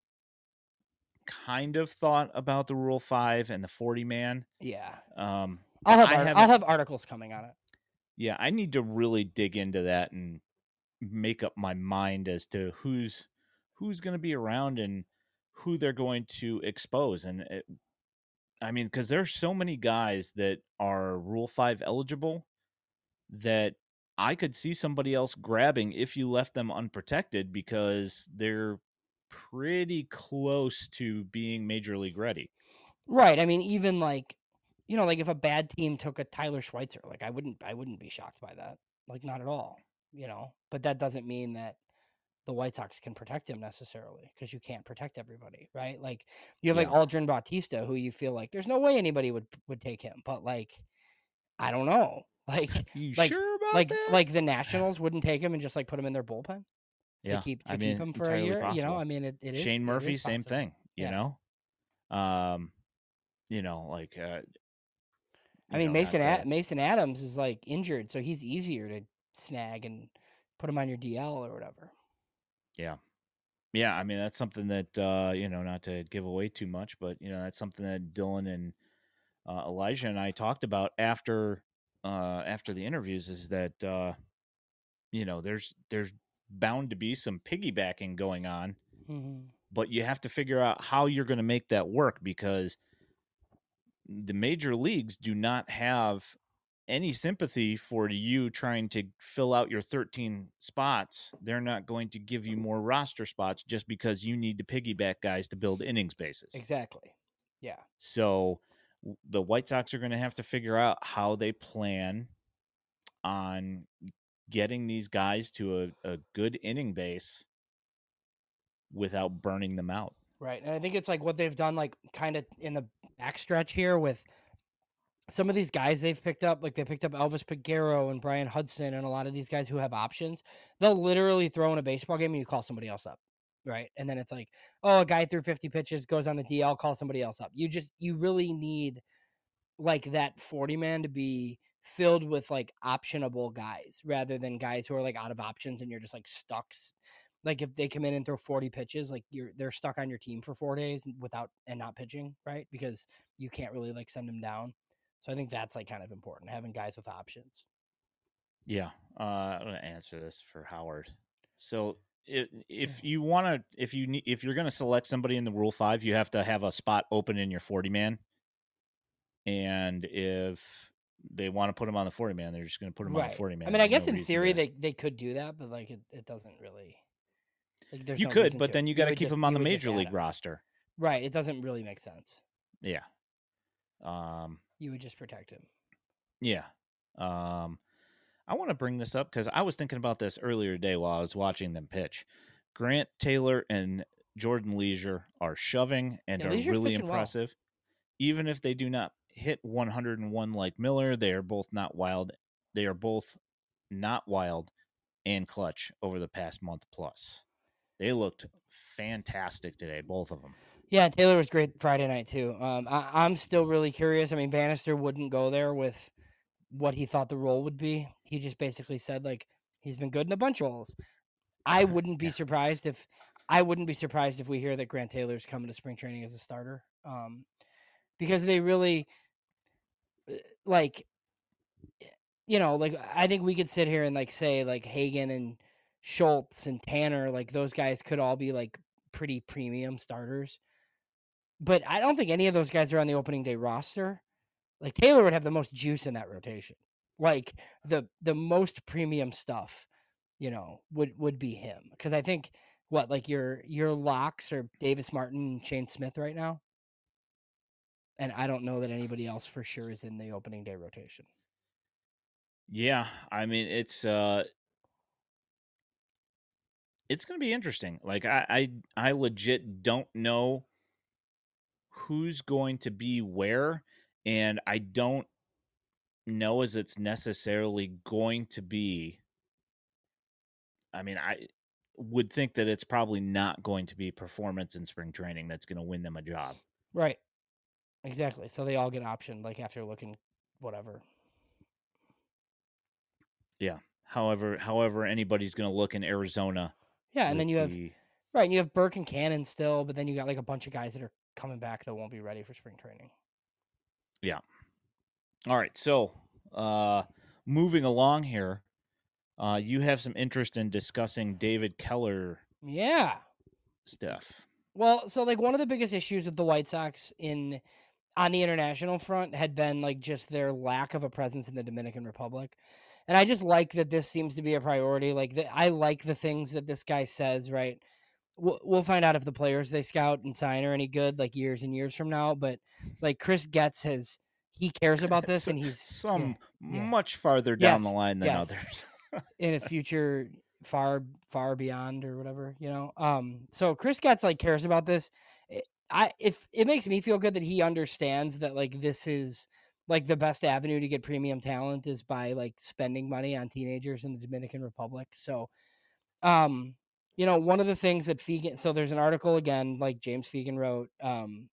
kind of thought about the Rule Five and the forty man. Yeah. Um, I'll have I art- haven't- I'll have articles coming on it. Yeah, I need to really dig into that and make up my mind as to who's who's going to be around and who they're going to expose. And it, I mean, because there's so many guys that are Rule Five eligible that I could see somebody else grabbing if you left them unprotected because they're pretty close to being major league ready. Right. I mean, even like, you know, like if a bad team took a Tyler Schweitzer, like I wouldn't, I wouldn't be shocked by that. Like not at all, you know, but that doesn't mean that the White Sox can protect him necessarily, because you can't protect everybody, right? Like you have like Yeah. Aldrin Bautista, who you feel like there's no way anybody would would take him, but like I don't know, like You like sure about like that? like the Nationals wouldn't take him and just like put him in their bullpen to Yeah, keep to I keep mean, him for a entirely year. You know, possible. I mean, it, it is Shane it Murphy, is same possible. thing. You Yeah. know, um, you know, like uh, I you mean, know, Mason not Ad- to- Mason Adams is like injured, so he's easier to snag and put him on your D L or whatever. yeah, yeah. I mean, that's something that uh, you know, not to give away too much, but you know, that's something that Dylan and uh, Elijah and I talked about after uh, after the interviews. Is that uh, you know, there's there's bound to be some piggybacking going on, Mm-hmm. but you have to figure out how you're going to make that work, because the major leagues do not have any sympathy for you trying to fill out your thirteen spots. They're not going to give you more roster spots just because you need to piggyback guys to build innings bases. Exactly. Yeah. So w- the White Sox are going to have to figure out how they plan on getting these guys to a, a good inning base without burning them out. Right. And I think it's like what they've done, like kind of in the backstretch here with some of these guys they've picked up. Like they picked up Elvis Peguero and Brian Hudson and a lot of these guys who have options. They'll literally throw in a baseball game and you call somebody else up. Right. And then it's like, oh, a guy threw fifty pitches, goes on the D L, call somebody else up. You just, you really need like that forty man to be filled with like optionable guys rather than guys who are like out of options and you're just like stuck. Like if they come in and throw forty pitches, like you're they're stuck on your team for four days without and not pitching, right? Because you can't really like send them down. So I think that's like kind of important, having guys with options. Yeah, uh, I'm gonna answer this for Howard. So if if you want to, if you need, if you're gonna select somebody in the Rule Five, you have to have a spot open in your forty man. And if they want to put him on the forty man, they're just gonna put him on the forty man. I mean, I There's guess no in reason theory to- they, they could do that, but like it, it doesn't really. Like there's you no could, reason but to. then you got to would keep just- him on you the would just major add league him. roster. Right. It doesn't really make sense. Yeah. Um. You would just protect him. Yeah. Um. I want to bring this up because I was thinking about this earlier today while I was watching them pitch. Grant Taylor and Jordan Leisure are shoving and Yeah, are Leisure's really pitching well. impressive. Even if they do not hit one hundred one like Miller, they are both not wild. They are both not wild and clutch over the past month plus. They looked fantastic today, both of them. Yeah, Taylor was great Friday night too. Um, I, I'm still really curious. I mean, Bannister wouldn't go there with what he thought the role would be. He just basically said like he's been good in a bunch of roles. I wouldn't be Yeah. surprised if I wouldn't be surprised if we hear that Grant Taylor's coming to spring training as a starter, um, because they really uh, like, you know, like I think we could sit here and like say like Hagen and Schultz and Tanner, like those guys could all be like pretty premium starters. But I don't think any of those guys are on the opening day roster. Like Taylor would have the most juice in that rotation. Like the the most premium stuff, you know, would would be him. Because I think what like your your locks are Davis Martin and Shane Smith right now. And I don't know that anybody else for sure is in the opening day rotation. Yeah, I mean it's uh it's gonna be interesting. Like I I, I legit don't know who's going to be where, and I don't know as it's necessarily going to be. I mean, I would think that it's probably not going to be performance in spring training that's going to win them a job. Right. Exactly. So they all get optioned like after looking whatever. Yeah. However, however anybody's going to look in Arizona. Yeah, and then with you have the- right, and you have Burke and Cannon still, but then you got like a bunch of guys that are coming back that won't be ready for spring training. Yeah. All right. So, uh, moving along here, uh, you have some interest in discussing David Keller Yeah. stuff. Well, so like one of the biggest issues with the White Sox in on the international front had been like just their lack of a presence in the Dominican Republic. And I just like that this seems to be a priority. Like the, I like the things that this guy says, right? we'll, we'll find out if the players they scout and sign are any good, like years and years from now. But like Chris Getz has, he cares about this, So- and he's some yeah, yeah. much farther down Yes, the line than yes. others. in a future far far beyond or whatever, you know. Um, so Chris Getz like cares about this. It, I if it makes me feel good that he understands that like this is like the best avenue to get premium talent is by like spending money on teenagers in the Dominican Republic. So, um, you know, one of the things that Fegan, so there's an article again, like James Fegan wrote, um,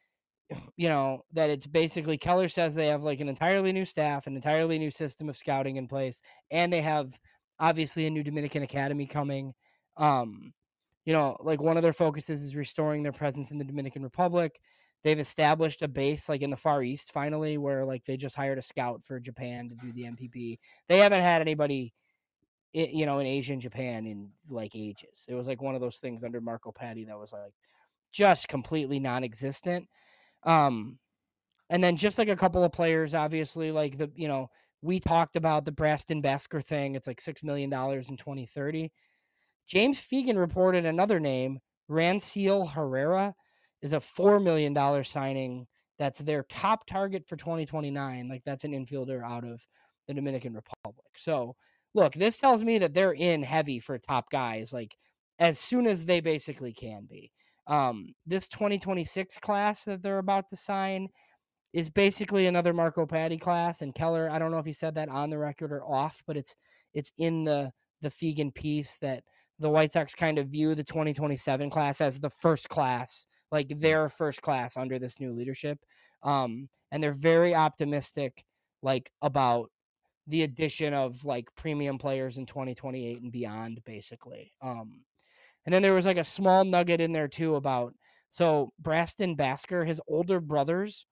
you know, that it's basically Keller says they have like an entirely new staff, an entirely new system of scouting in place, and they have obviously a new Dominican academy coming. Um, you know, like one of their focuses is restoring their presence in the Dominican Republic. They've established a base like in the Far East finally, where like they just hired a scout for Japan to do the M P P. They haven't had anybody, you know, in Asia and Japan in like ages. It was like one of those things under Marco Patti that was like just completely non-existent. Um, and then just like a couple of players, obviously, like the, you know, we talked about the Braston Basker thing. It's like six million dollars in twenty thirty. James Fegan reported another name, Ranciel Herrera, is a four million dollars signing. That's their top target for twenty twenty-nine. Like that's an infielder out of the Dominican Republic. So look, this tells me that they're in heavy for top guys, like as soon as they basically can be. Um, this twenty twenty-six class that they're about to sign is basically another Marco Patti class. And Keller, I don't know if he said that on the record or off, but it's it's in the the Fegan piece that the White Sox kind of view the twenty twenty-seven class as the first class, like their first class under this new leadership. Um, and they're very optimistic, like about the addition of like premium players in twenty twenty-eight and beyond, basically. Um, And then there was like a small nugget in there too about, so Braston Basker, his older brothers,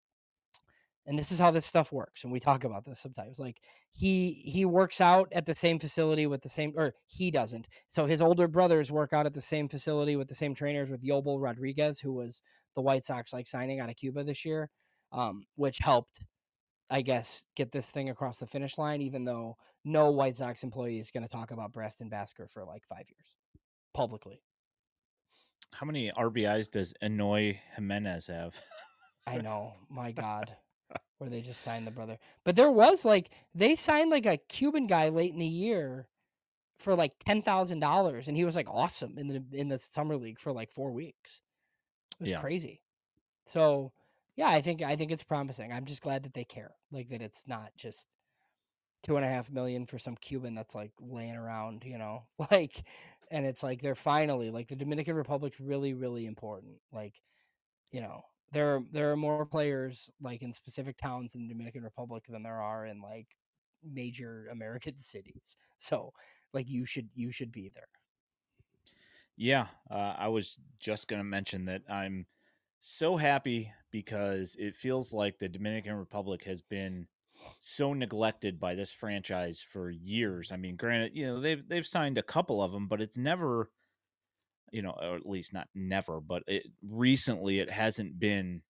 and this is how this stuff works. And we talk about this sometimes. Like he, he works out at the same facility with the same, or he doesn't. So his older brothers work out at the same facility with the same trainers with Yobel Rodriguez, who was the White Sox like signing out of Cuba this year, um, which helped, I guess, get this thing across the finish line, even though no White Sox employee is going to talk about Braston Basker for like five years. Publicly. How many R B Is does Enoy Jimenez have? I know, my God, where they just signed the brother. But there was like, they signed like a Cuban guy late in the year for like ten thousand dollars. And he was like awesome in the, in the summer league for like four weeks. It was Yeah. crazy. So yeah, I think, I think it's promising. I'm just glad that they care, like that it's not just two and a half million for some Cuban that's like laying around, you know, like, and it's like, they're finally like the Dominican Republic's really, really important. Like, you know, there are, there are more players like in specific towns in the Dominican Republic than there are in like major American cities. So like you should, you should be there. Yeah. Uh, I was just going to mention that I'm so happy because it feels like the Dominican Republic has been so neglected by this franchise for years. I mean, granted, you know, they've they've signed a couple of them, but it's never, you know, or at least not never, but it recently it hasn't been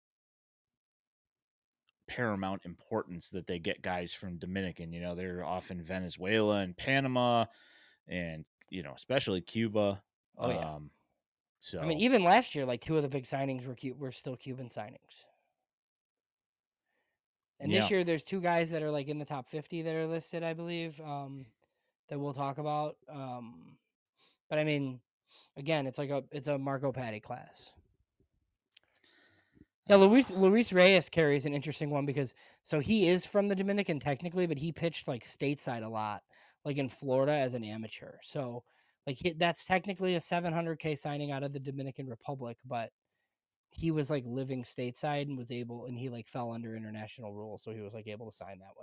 paramount importance that they get guys from Dominican. You know, they're often Venezuela and Panama and, you know, especially Cuba. Oh yeah. Um, so I mean, even last year, like two of the big signings were Cu- were still Cuban signings. And this Yeah. year, there's two guys that are like in the top fifty that are listed, I believe, um, that we'll talk about. Um, but I mean, again, it's like a it's a Marco Patti class. Yeah, Luis Luis Reyes carries an interesting one because so he is from the Dominican technically, but he pitched like stateside a lot, like in Florida as an amateur. So like he, that's technically a seven hundred K signing out of the Dominican Republic, but he was like living stateside and was able, and he like fell under international rules, so he was like able to sign that way.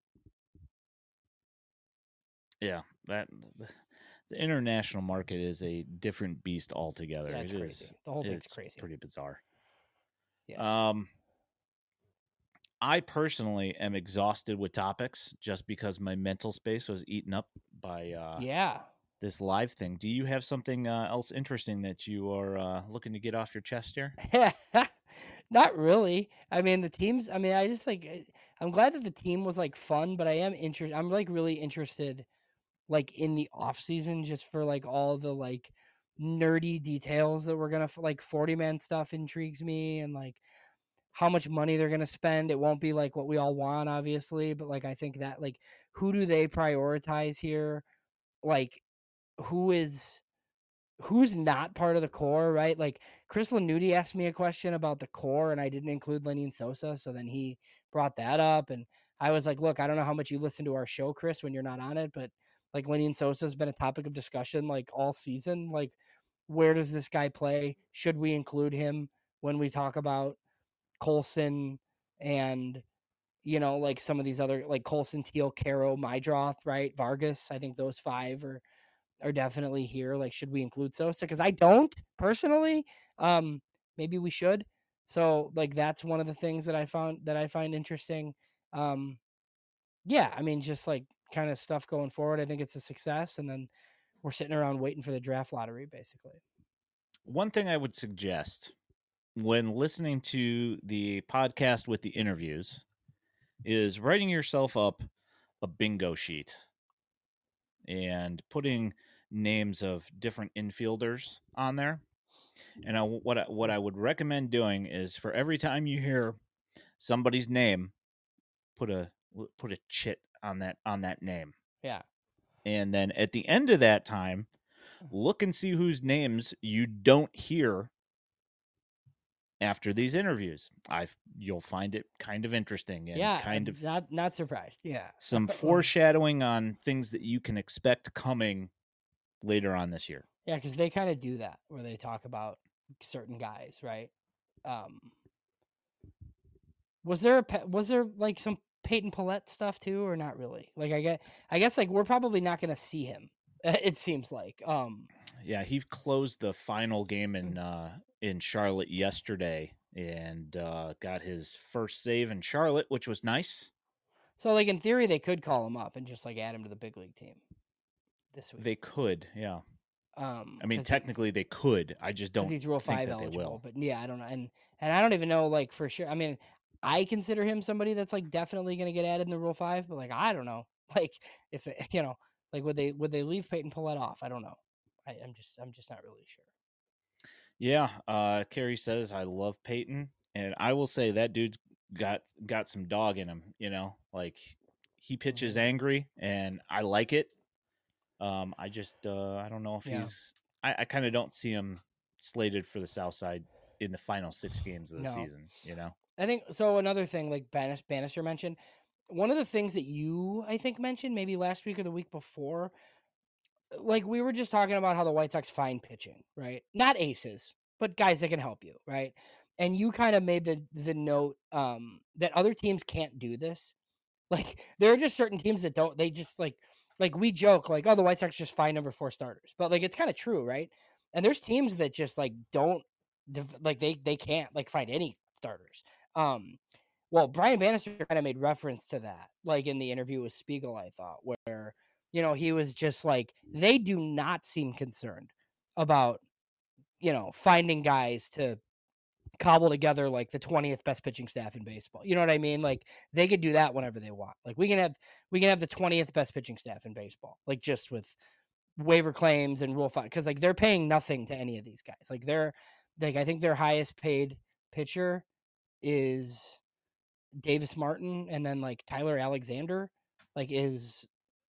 Yeah, that the international market is a different beast altogether. Yeah, it's It crazy. is- The whole thing's it's crazy. pretty bizarre. Yes. Um, I personally am exhausted with topics just because my mental space was eaten up by uh, yeah. this live thing. Do you have something uh, else interesting that you are uh, looking to get off your chest here? Not really. I mean, the teams, I mean, I just like, I- I'm glad that the team was like fun, but I am interested. I'm like really interested like in the off season just for like all the like nerdy details that we're gonna like forty man stuff intrigues me, and like how much money they're gonna spend. It won't be like what we all want, obviously, but like I think that like who do they prioritize here? Like who is who's not part of the core, right? Like Chris Lanuti asked me a question about the core, and I didn't include Lenyn Sosa, so then he brought that up, and I was like, look, I don't know how much you listen to our show, Chris, when you're not on it, but like Lenyn Sosa has been a topic of discussion like all season. Like, where does this guy play? Should we include him when we talk about Colson and, you know, like some of these other, like Colson, Teal, Caro, Mydroth, right? Vargas. I think those five are are definitely here. Like, should we include Sosa? Because I don't personally. Um, maybe we should. So like that's one of the things that I found that I find interesting. Um, yeah, I mean, just like kind of stuff going forward. I think it's a success, and then we're sitting around waiting for the draft lottery, basically. One thing I would suggest when listening to the podcast with the interviews is writing yourself up a bingo sheet and putting names of different infielders on there. And I, what I, what I would recommend doing is for every time you hear somebody's name, put a put a chit on that on that name. Yeah. And then at the end of that time, look and see whose names you don't hear after these interviews. I you'll find it kind of interesting and yeah, kind I'm of not not surprised. Yeah. some foreshadowing on things that you can expect coming later on this year. Yeah, because they kind of do that where they talk about certain guys, right? Um, was there a pe- was there like some Peyton Pallette stuff too, or not really? Like I get, I guess like we're probably not going to see him. It seems like. Um, Yeah, he closed the final game in uh, in Charlotte yesterday and uh, got his first save in Charlotte, which was nice. So like in theory, they could call him up and just like add him to the big league team this week. They could, yeah. Um, I mean, 'cause he- technically they could. I just don't 'cause he's Rule think Five that they eligible. will. But yeah, I don't know, and and I don't even know like for sure. I mean, I consider him somebody that's like definitely going to get added in the Rule Five, but like I don't know, like if it, you know, like would they would they leave Peyton Pallette off? I don't know. I, I'm just I'm just not really sure. Yeah, uh, Carrie says I love Peyton, and I will say that dude's got got some dog in him. You know, like he pitches Mhm. angry, and I like it. Um, I just uh, I don't know if Yeah. he's. I, I kind of don't see him slated for the South Side in the final six games of the No. season. You know. I think so. Another thing, like Banis- Bannister mentioned, one of the things that you I think mentioned maybe last week or the week before, like we were just talking about how the White Sox find pitching, right? Not aces, but guys that can help you, right? And you kind of made the the note um, that other teams can't do this. Like there are just certain teams that don't. They just like like we joke like, oh, the White Sox just find number four starters, but like it's kind of true, right? And there's teams that just like don't def- like they they can't like find any starters. Um, well, Brian Bannister kind of made reference to that, like in the interview with Spiegel, I thought, where you know he was just like they do not seem concerned about you know finding guys to cobble together like the twentieth best pitching staff in baseball. You know what I mean? Like they could do that whenever they want. Like we can have we can have the twentieth best pitching staff in baseball. Like just with waiver claims and Rule Five, because like they're paying nothing to any of these guys. Like they're like I think their highest paid pitcher is Davis Martin, and then like Tyler Alexander, like is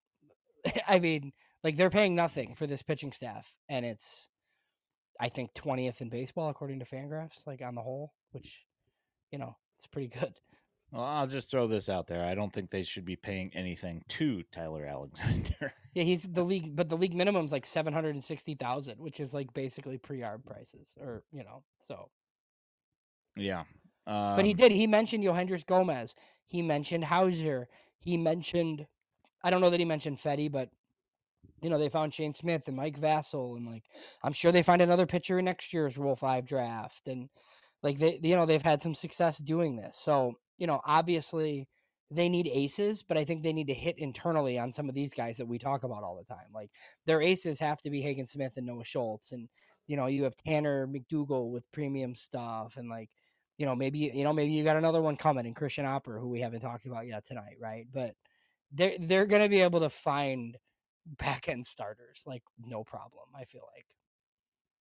I mean like they're paying nothing for this pitching staff, and it's I think twentieth in baseball according to Fangraphs, like on the whole, which, you know, it's pretty good. Well, I'll just throw this out there. I don't think they should be paying anything to Tyler Alexander. Yeah, he's the league, but the league minimum is like seven hundred and sixty thousand, which is like basically pre-arb prices, or you know, so. Yeah, um, But he did. He mentioned Yohendris Gomez. He mentioned Hauser. He mentioned, I don't know that he mentioned Fetty, but you know, they found Shane Smith and Mike Vassell, and like I'm sure they find another pitcher in next year's Rule Five draft, and like they, you know, they've had some success doing this. So you know, obviously they need aces, but I think they need to hit internally on some of these guys that we talk about all the time. Like their aces have to be Hagen Smith and Noah Schultz, and you know, you have Tanner McDougal with premium stuff, and like you know, maybe you know, maybe you got another one coming in Christian Opper, who we haven't talked about yet tonight, right? But they're they're going to be able to find back end starters like no problem, I feel like.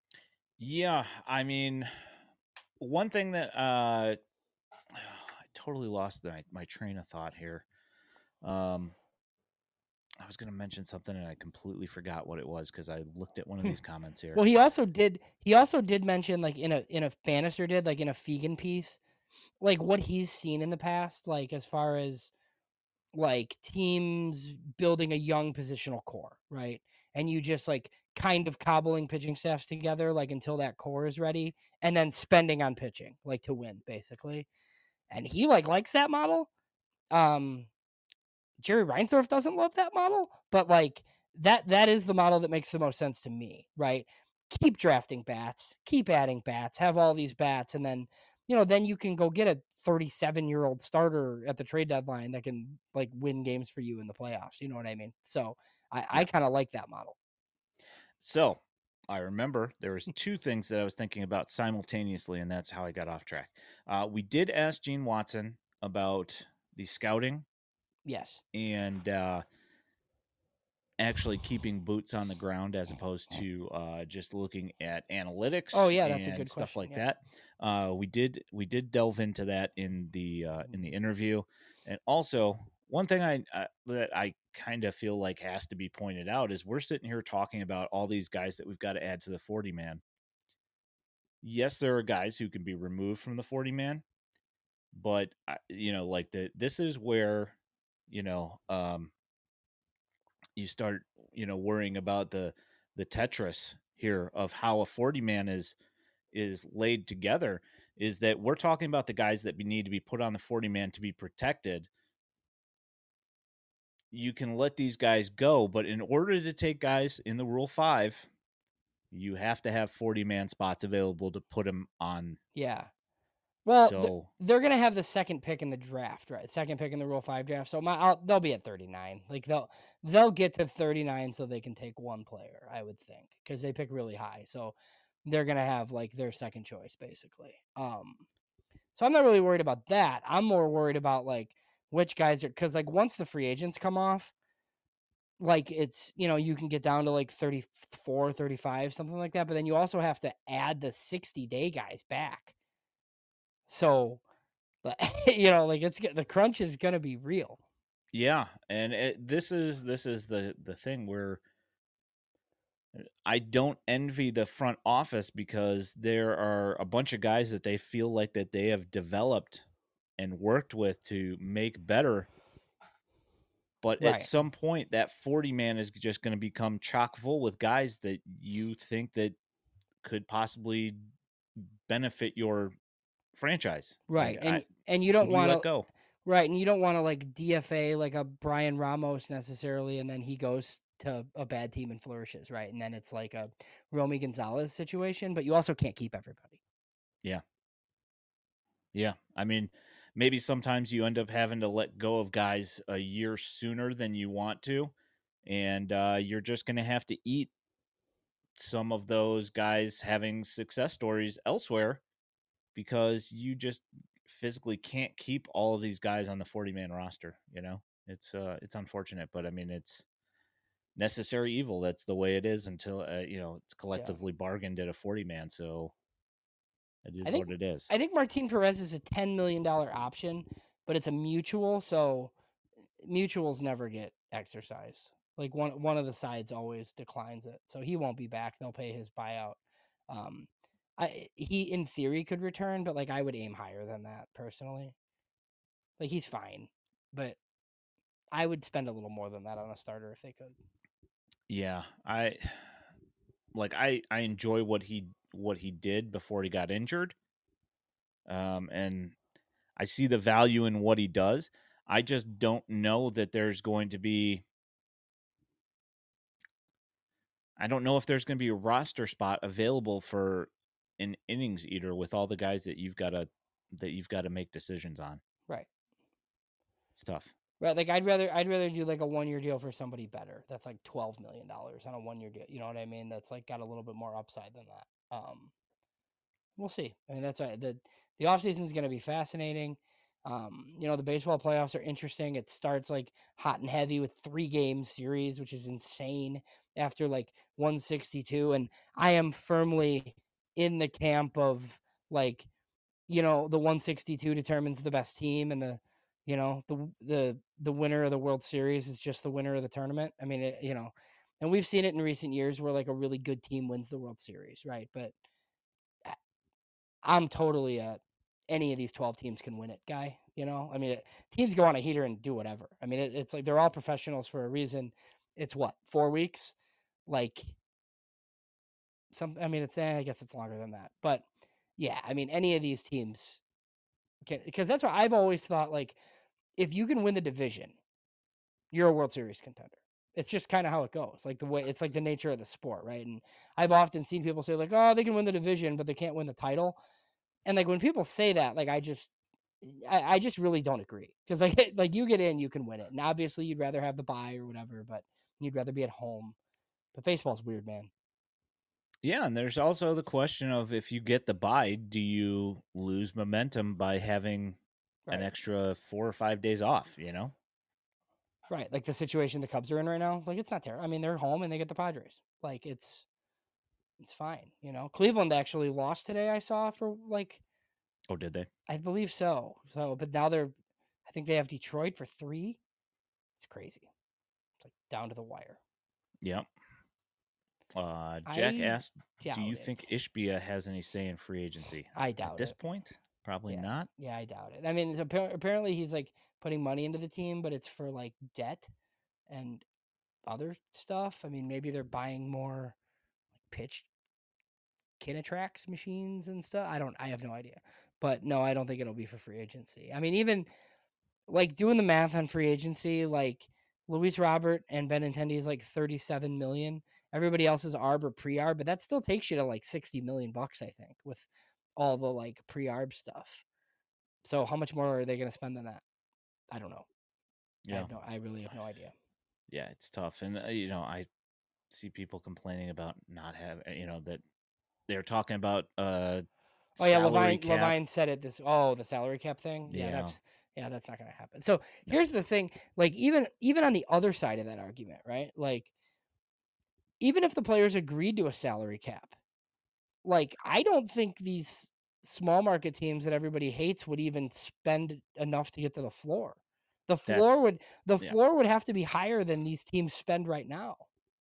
Yeah, I mean, one thing that uh, I totally lost my, my train of thought here. Um, I was going to mention something and I completely forgot what it was because I looked at one of these comments here. Well, he also did. He also did mention, like in a in a Bannister did, like in a Fegan piece, like what he's seen in the past, like as far as like teams building a young positional core, right? And you just like kind of cobbling pitching staffs together, like until that core is ready, and then spending on pitching, like to win, basically. And he like likes that model. Um, Jerry Reinsdorf doesn't love that model, but like that that is the model that makes the most sense to me, right? Keep drafting bats, keep adding bats, have all these bats, and then you know, then you can go get a thirty-seven year old starter at the trade deadline that can like win games for you in the playoffs. You know what I mean? So I, yeah. I kind of like that model. So I remember there was two things that I was thinking about simultaneously, and that's how I got off track. Uh, we did ask Gene Watson about the scouting. Yes. And uh, actually keeping boots on the ground as opposed to uh, just looking at analytics. Oh yeah, that's and a good stuff question, like yeah. that. Uh, we did we did delve into that in the uh, in the interview, and also one thing I uh, that I kind of feel like has to be pointed out is we're sitting here talking about all these guys that we've got to add to the forty man. Yes, there are guys who can be removed from the forty man, but uh, you know, like the this is where you know. Um, you start, you know, worrying about the the Tetris here of how a forty man is is laid together, is that we're talking about the guys that need to be put on the forty man to be protected. You can let these guys go, but in order to take guys in the Rule five, you have to have forty man spots available to put them on. Yeah. Well, so th- they're gonna have the second pick in the draft, right? Second pick in the Rule Five draft. So my, I'll, they'll be at thirty-nine. Like they'll they'll get to thirty-nine so they can take one player, I would think, because they pick really high. So they're gonna have like their second choice basically. Um, so I'm not really worried about that. I'm more worried about like which guys are, because like once the free agents come off, like it's, you know, you can get down to like thirty-four, thirty-five, something like that. But then you also have to add the sixty day guys back. So, but you know, like it's the crunch is going to be real. Yeah. And it, this is, this is the, the thing where I don't envy the front office because there are a bunch of guys that they feel like that they have developed and worked with to make better. But Right. at some point that forty man is just going to become chock full with guys that you think that could possibly benefit your franchise. Right. Like, and I, and you don't who do you want let to go. Right, and you don't want to like D F A like a Brian Ramos necessarily, and then he goes to a bad team and flourishes, right? And then it's like a Romy Gonzalez situation, but you also can't keep everybody. Yeah. Yeah. I mean, maybe sometimes you end up having to let go of guys a year sooner than you want to, and uh, you're just going to have to eat some of those guys having success stories elsewhere because you just physically can't keep all of these guys on the forty man roster. You know, it's uh, it's unfortunate, but I mean, it's necessary evil. That's the way it is until uh, you know it's collectively yeah. bargained at a forty man. So it is I think, what it is. I think Martin Perez is a ten million dollars option, but it's a mutual. So mutuals never get exercised. Like one, one of the sides always declines it. So he won't be back. They'll pay his buyout. Um, I, he in theory could return, but like I would aim higher than that personally. Like he's fine, but I would spend a little more than that on a starter if they could. Yeah, I like I I enjoy what he what he did before he got injured. Um and I see the value in what he does. I just don't know that there's going to be I don't know if there's going to be a roster spot available for an innings eater with all the guys that you've got to that you've got to make decisions on. Right. It's tough. Right. Like I'd rather I'd rather do like a one year deal for somebody better. That's like twelve million dollars on a one year deal. You know what I mean? That's like got a little bit more upside than that. Um, we'll see. I mean, that's right. The the offseason is going to be fascinating. Um, you know, the baseball playoffs are interesting. It starts like hot and heavy with three game series, which is insane after like one sixty-two. And I am firmly in the camp of like, you know, the one sixty-two determines the best team, and the, you know, the the the winner of the World Series is just the winner of the tournament. I mean, it, you know, and we've seen it in recent years where like a really good team wins the World Series, right? But I'm totally a any of these twelve teams can win it guy. You know, I mean, it, teams go on a heater and do whatever. I mean, it, it's like they're all professionals for a reason. It's what, four weeks? Like some, I mean, it's, eh, I guess it's longer than that. But yeah, I mean, any of these teams can, because that's what I've always thought. Like, if you can win the division, you're a World Series contender. It's just kind of how it goes. Like the way, it's like the nature of the sport, right? And I've often seen people say, like, oh, they can win the division, but they can't win the title. And like when people say that, like I just, I, I just really don't agree, because like like you get in, you can win it, and obviously you'd rather have the bye or whatever, but you'd rather be at home. But baseball's weird, man. Yeah, and there's also the question of, if you get the bye, do you lose momentum by having Right. an extra four or five days off? You know, Right, like the situation the Cubs are in right now. Like it's not terrible. I mean, they're home and they get the Padres. Like it's it's fine. You know, Cleveland actually lost today. I saw for like. oh, did they? I believe so. So, but now they're, I think they have Detroit for three. It's crazy. It's like down to the wire. Yep. Uh, Jack I asked, doubt "Do you it. think Ishbia has any say in free agency?" I doubt At this it. point, probably Yeah. not. Yeah, I doubt it. I mean, so appar- apparently he's like putting money into the team, but it's for like debt and other stuff. I mean, maybe they're buying more pitch Kinatrax machines and stuff. I don't, I have no idea. But no, I don't think it'll be for free agency. I mean, even like doing the math on free agency, like Luis Robert and Benintendi is like thirty-seven million. Everybody else is arb or pre-arb, but that still takes you to like sixty million bucks, I think, with all the like pre-arb stuff. So how much more are they going to spend than that? I don't know. I Yeah, have no, I really have no idea. yeah, it's tough, and uh, you know, I see people complaining about not having, you know, that they're talking about uh Oh yeah, salary Levine cap. Levine said it this oh, the salary cap thing. Yeah, Yeah. that's yeah, that's not gonna happen. So here's the thing, like even even on the other side of that argument, right? Like even if the players agreed to a salary cap, like I don't think these small market teams that everybody hates would even spend enough to get to the floor. The floor That's- would the yeah. floor would have to be higher than these teams spend right now.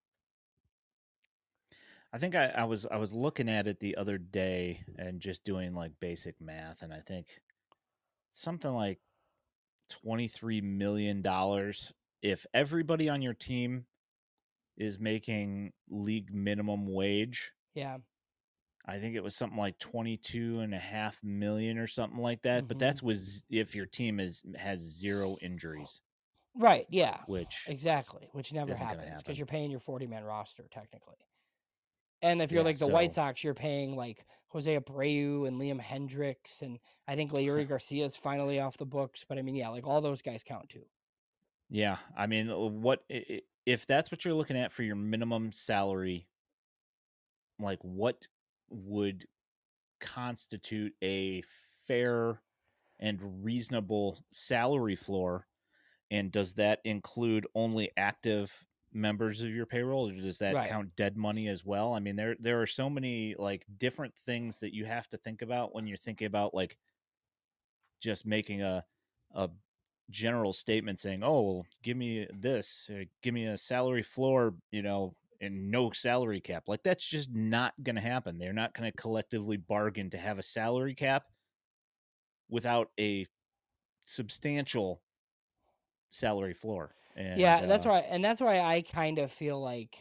I think I, I was I was looking at it the other day and just doing like basic math, and I think something like twenty-three million dollars if everybody on your team is making league minimum wage. Yeah. I think it was something like twenty-two and a half million or something like that. But Mhm. that's was if your team is has zero injuries, Right, yeah. which Exactly, which never isn't gonna happens happen. because you're paying your forty-man roster technically. And if you're Yeah, like the White so- Sox, you're paying like Jose Abreu and Liam Hendricks, and I think Leury Garcia is finally off the books. But I mean, yeah, like all those guys count too. yeah, I mean, what i- i- if that's what you're looking at for your minimum salary? Like, what would constitute a fair and reasonable salary floor? And does that include only active members of your payroll, or does that Right. count dead money as well? I mean, there there are so many like different things that you have to think about when you're thinking about like just making a a general statement saying, "Oh, well, give me this, uh, give me a salary floor," you know, and no salary cap. Like that's just not going to happen. They're not going to collectively bargain to have a salary cap without a substantial salary floor. And, yeah, that's uh, why, and that's why I kind of feel like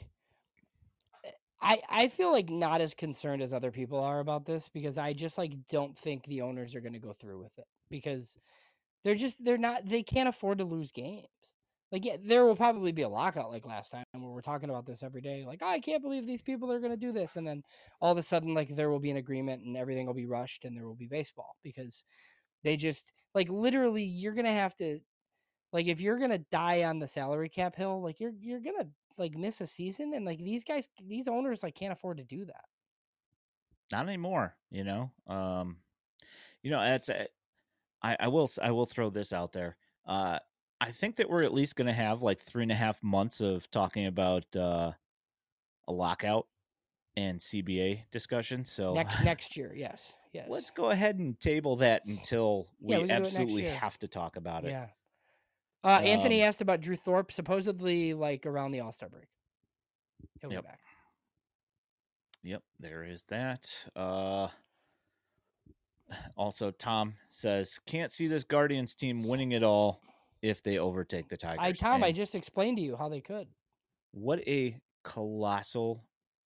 I I feel like not as concerned as other people are about this, because I just like don't think the owners are going to go through with it, because they're just they're not they can't afford to lose games. Like yeah, there will probably be a lockout like last time where we're talking about this every day. Like, oh, I can't believe these people are going to do this, and then all of a sudden, like there will be an agreement and everything will be rushed and there will be baseball, because they just like literally you're going to have to like if you're going to die on the salary cap hill, like you're you're going to like miss a season, and like these guys, these owners like can't afford to do that. not anymore, you know. Um, you know, that's uh, I, I will I will throw this out there. Uh, I think that we're at least going to have like three and a half months of talking about uh, a lockout, and C B A discussion. So next next year, yes, yes. Let's go ahead and table that until we, yeah, we absolutely have to talk about it. Yeah. Uh, Anthony um, asked about Drew Thorpe, supposedly like around the All-Star break. He'll yep. be back. Yep, there is that. Uh, also, Tom says, can't see this Guardians team winning it all if they overtake the Tigers. I Tom, and I just explained to you how they could. What a colossal,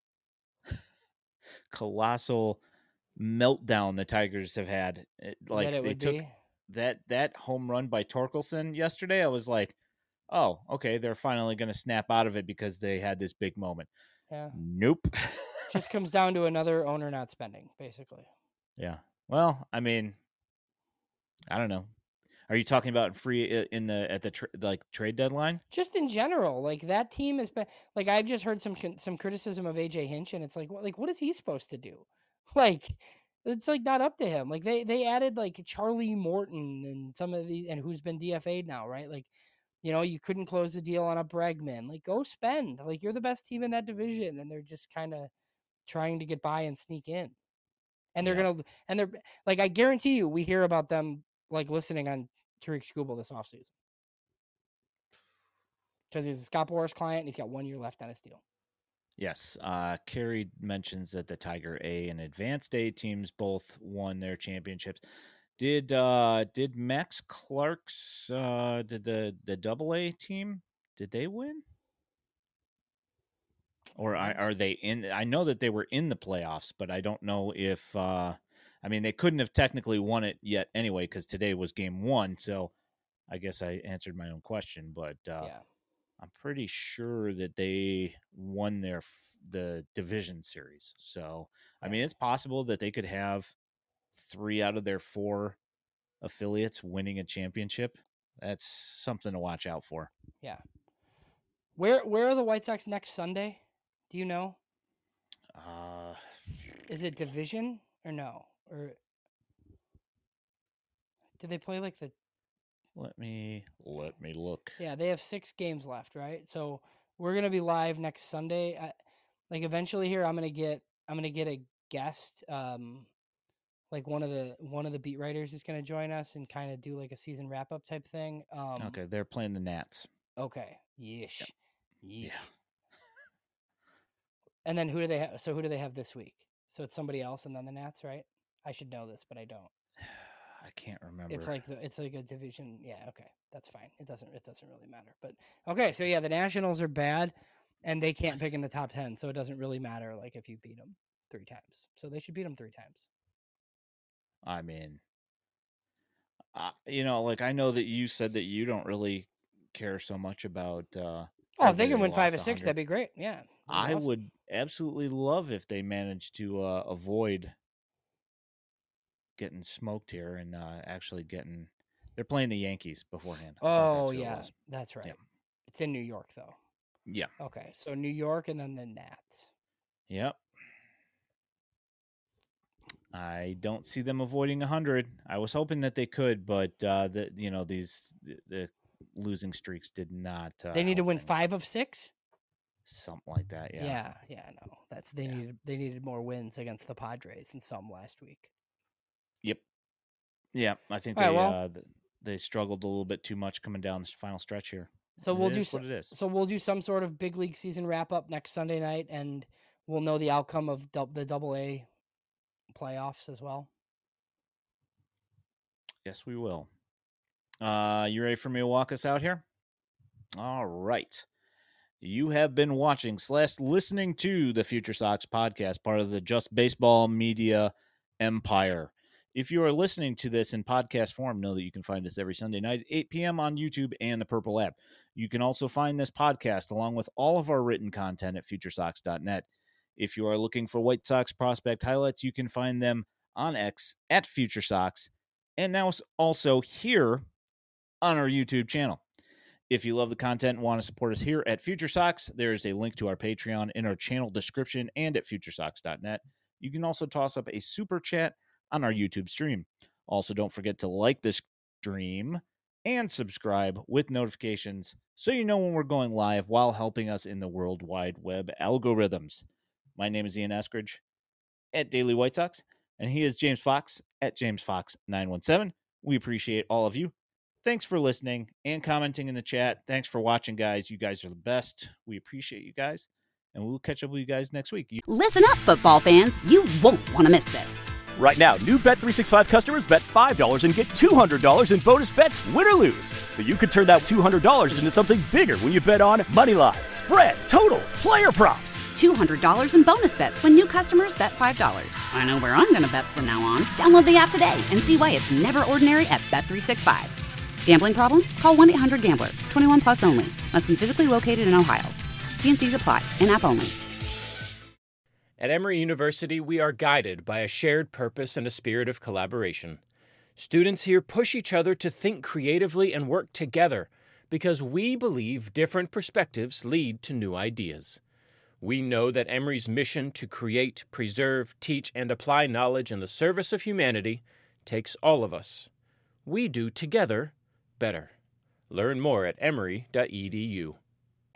colossal meltdown the Tigers have had. It, like that it they would took be. that that home run by Torkelson yesterday. I was like, oh, okay, they're finally going to snap out of it because they had this big moment. Yeah. Nope. Just comes down to another owner not spending, basically. Yeah. Well, I mean, I don't know. Are you talking about free in the at the tra- like trade deadline? Just in general, like that team has been like I've just heard some some criticism of A J Hinch, and it's like, what, like what is he supposed to do? Like, it's like not up to him. Like they they added like Charlie Morton and some of the and who's been D F A'd now, right? Like, you know, you couldn't close the deal on a Bregman. Like, go spend. Like, you're the best team in that division, and they're just kind of trying to get by and sneak in. And they're yeah. gonna and they're like, I guarantee you, we hear about them like listening on Tariq Skubal this offseason. Because he's a Scott Boras client and he's got one year left on his deal. Yes. Uh, Carrie mentions that the Tiger A and Advanced A teams both won their championships. Did uh, did Max Clark's uh, did the the Double A team did they win? Or are, are they in? I know that they were in the playoffs, but I don't know if. Uh, I mean, they couldn't have technically won it yet anyway because today was game one. So I guess I answered my own question, but uh, yeah. I'm pretty sure that they won their the division series. So I mean, it's possible that they could have three out of their four affiliates winning a championship. That's something to watch out for. Yeah. Where where are the White Sox next Sunday? Do you know? Uh, Is it division or no? Or do they play like the? Let me let me look. Yeah, they have six games left, right? So we're gonna be live next Sunday. I, like eventually here, I'm gonna get I'm gonna get a guest. Um, like one of the one of the beat writers is gonna join us and kind of do like a season wrap up type thing. Um, okay, they're playing the Nats. Okay. Yeesh. Yep. Yeesh. Yeah. And then who do they have? So who do they have this week? So it's somebody else and then the Nats, right? I should know this, but I don't. I can't remember. It's like the, it's like a division. Yeah. Okay. That's fine. It doesn't, it doesn't really matter, but okay. So yeah, the Nationals are bad and they can't pick in the top ten. So it doesn't really matter. Like if you beat them three times, so they should beat them three times. I mean, uh, you know, like I know that you said that you don't really care so much about, uh, oh, if they can win five or six, that'd be great. Yeah. I awesome. would absolutely love if they managed to uh, avoid getting smoked here and uh, actually getting. They're playing the Yankees beforehand. Oh that's yeah, that's right. Yeah. It's in New York though. Yeah. Okay, so New York and then the Nats. Yep. I don't see them avoiding one hundred. I was hoping that they could, but uh, the you know these the, the losing streaks did not. Uh, they need to win things. five of six. Something like that, yeah. Yeah, yeah, no. That's they yeah. needed they needed more wins against the Padres and some last week. Yep. Yeah, I think All they right, well, uh, they struggled a little bit too much coming down this final stretch here. So it we'll do what it is. So we'll do some sort of big league season wrap up next Sunday night, and we'll know the outcome of du- the Double A playoffs as well. Yes, we will. Uh, you ready for me to walk us out here? All right. You have been watching slash listening to the Future Sox podcast, part of the Just Baseball Media empire. If you are listening to this in podcast form, know that you can find us every Sunday night at eight p.m. on YouTube and the Purple app. You can also find this podcast along with all of our written content at future sox dot net. If you are looking for White Sox prospect highlights, you can find them on X at Future Sox and now also here on our YouTube channel. If you love the content and want to support us here at Future Sox, there is a link to our Patreon in our channel description and at future sox dot net. You can also toss up a super chat on our YouTube stream. Also, don't forget to like this stream and subscribe with notifications so you know when we're going live while helping us in the World Wide Web algorithms. My name is Ian Eskridge at Daily White Sox, and he is James Fox at James Fox nine one seven. We appreciate all of you. Thanks for listening and commenting in the chat. Thanks for watching, guys. You guys are the best. We appreciate you guys, and we'll catch up with you guys next week. You- Listen up, football fans. You won't want to miss this. Right now, new Bet three sixty-five customers bet five dollars and get two hundred dollars in bonus bets, win or lose. So you could turn that two hundred dollars into something bigger when you bet on moneyline, spread, totals, player props. two hundred dollars in bonus bets when new customers bet five dollars. I know where I'm going to bet from now on. Download the app today and see why it's never ordinary at Bet three sixty-five. Gambling problem? Call one eight hundred gambler. twenty-one plus only. Must be physically located in Ohio. T and C's apply. In-app only. At Emory University, we are guided by a shared purpose and a spirit of collaboration. Students here push each other to think creatively and work together because we believe different perspectives lead to new ideas. We know that Emory's mission to create, preserve, teach, and apply knowledge in the service of humanity takes all of us. We do together better. Learn more at emory dot e d u.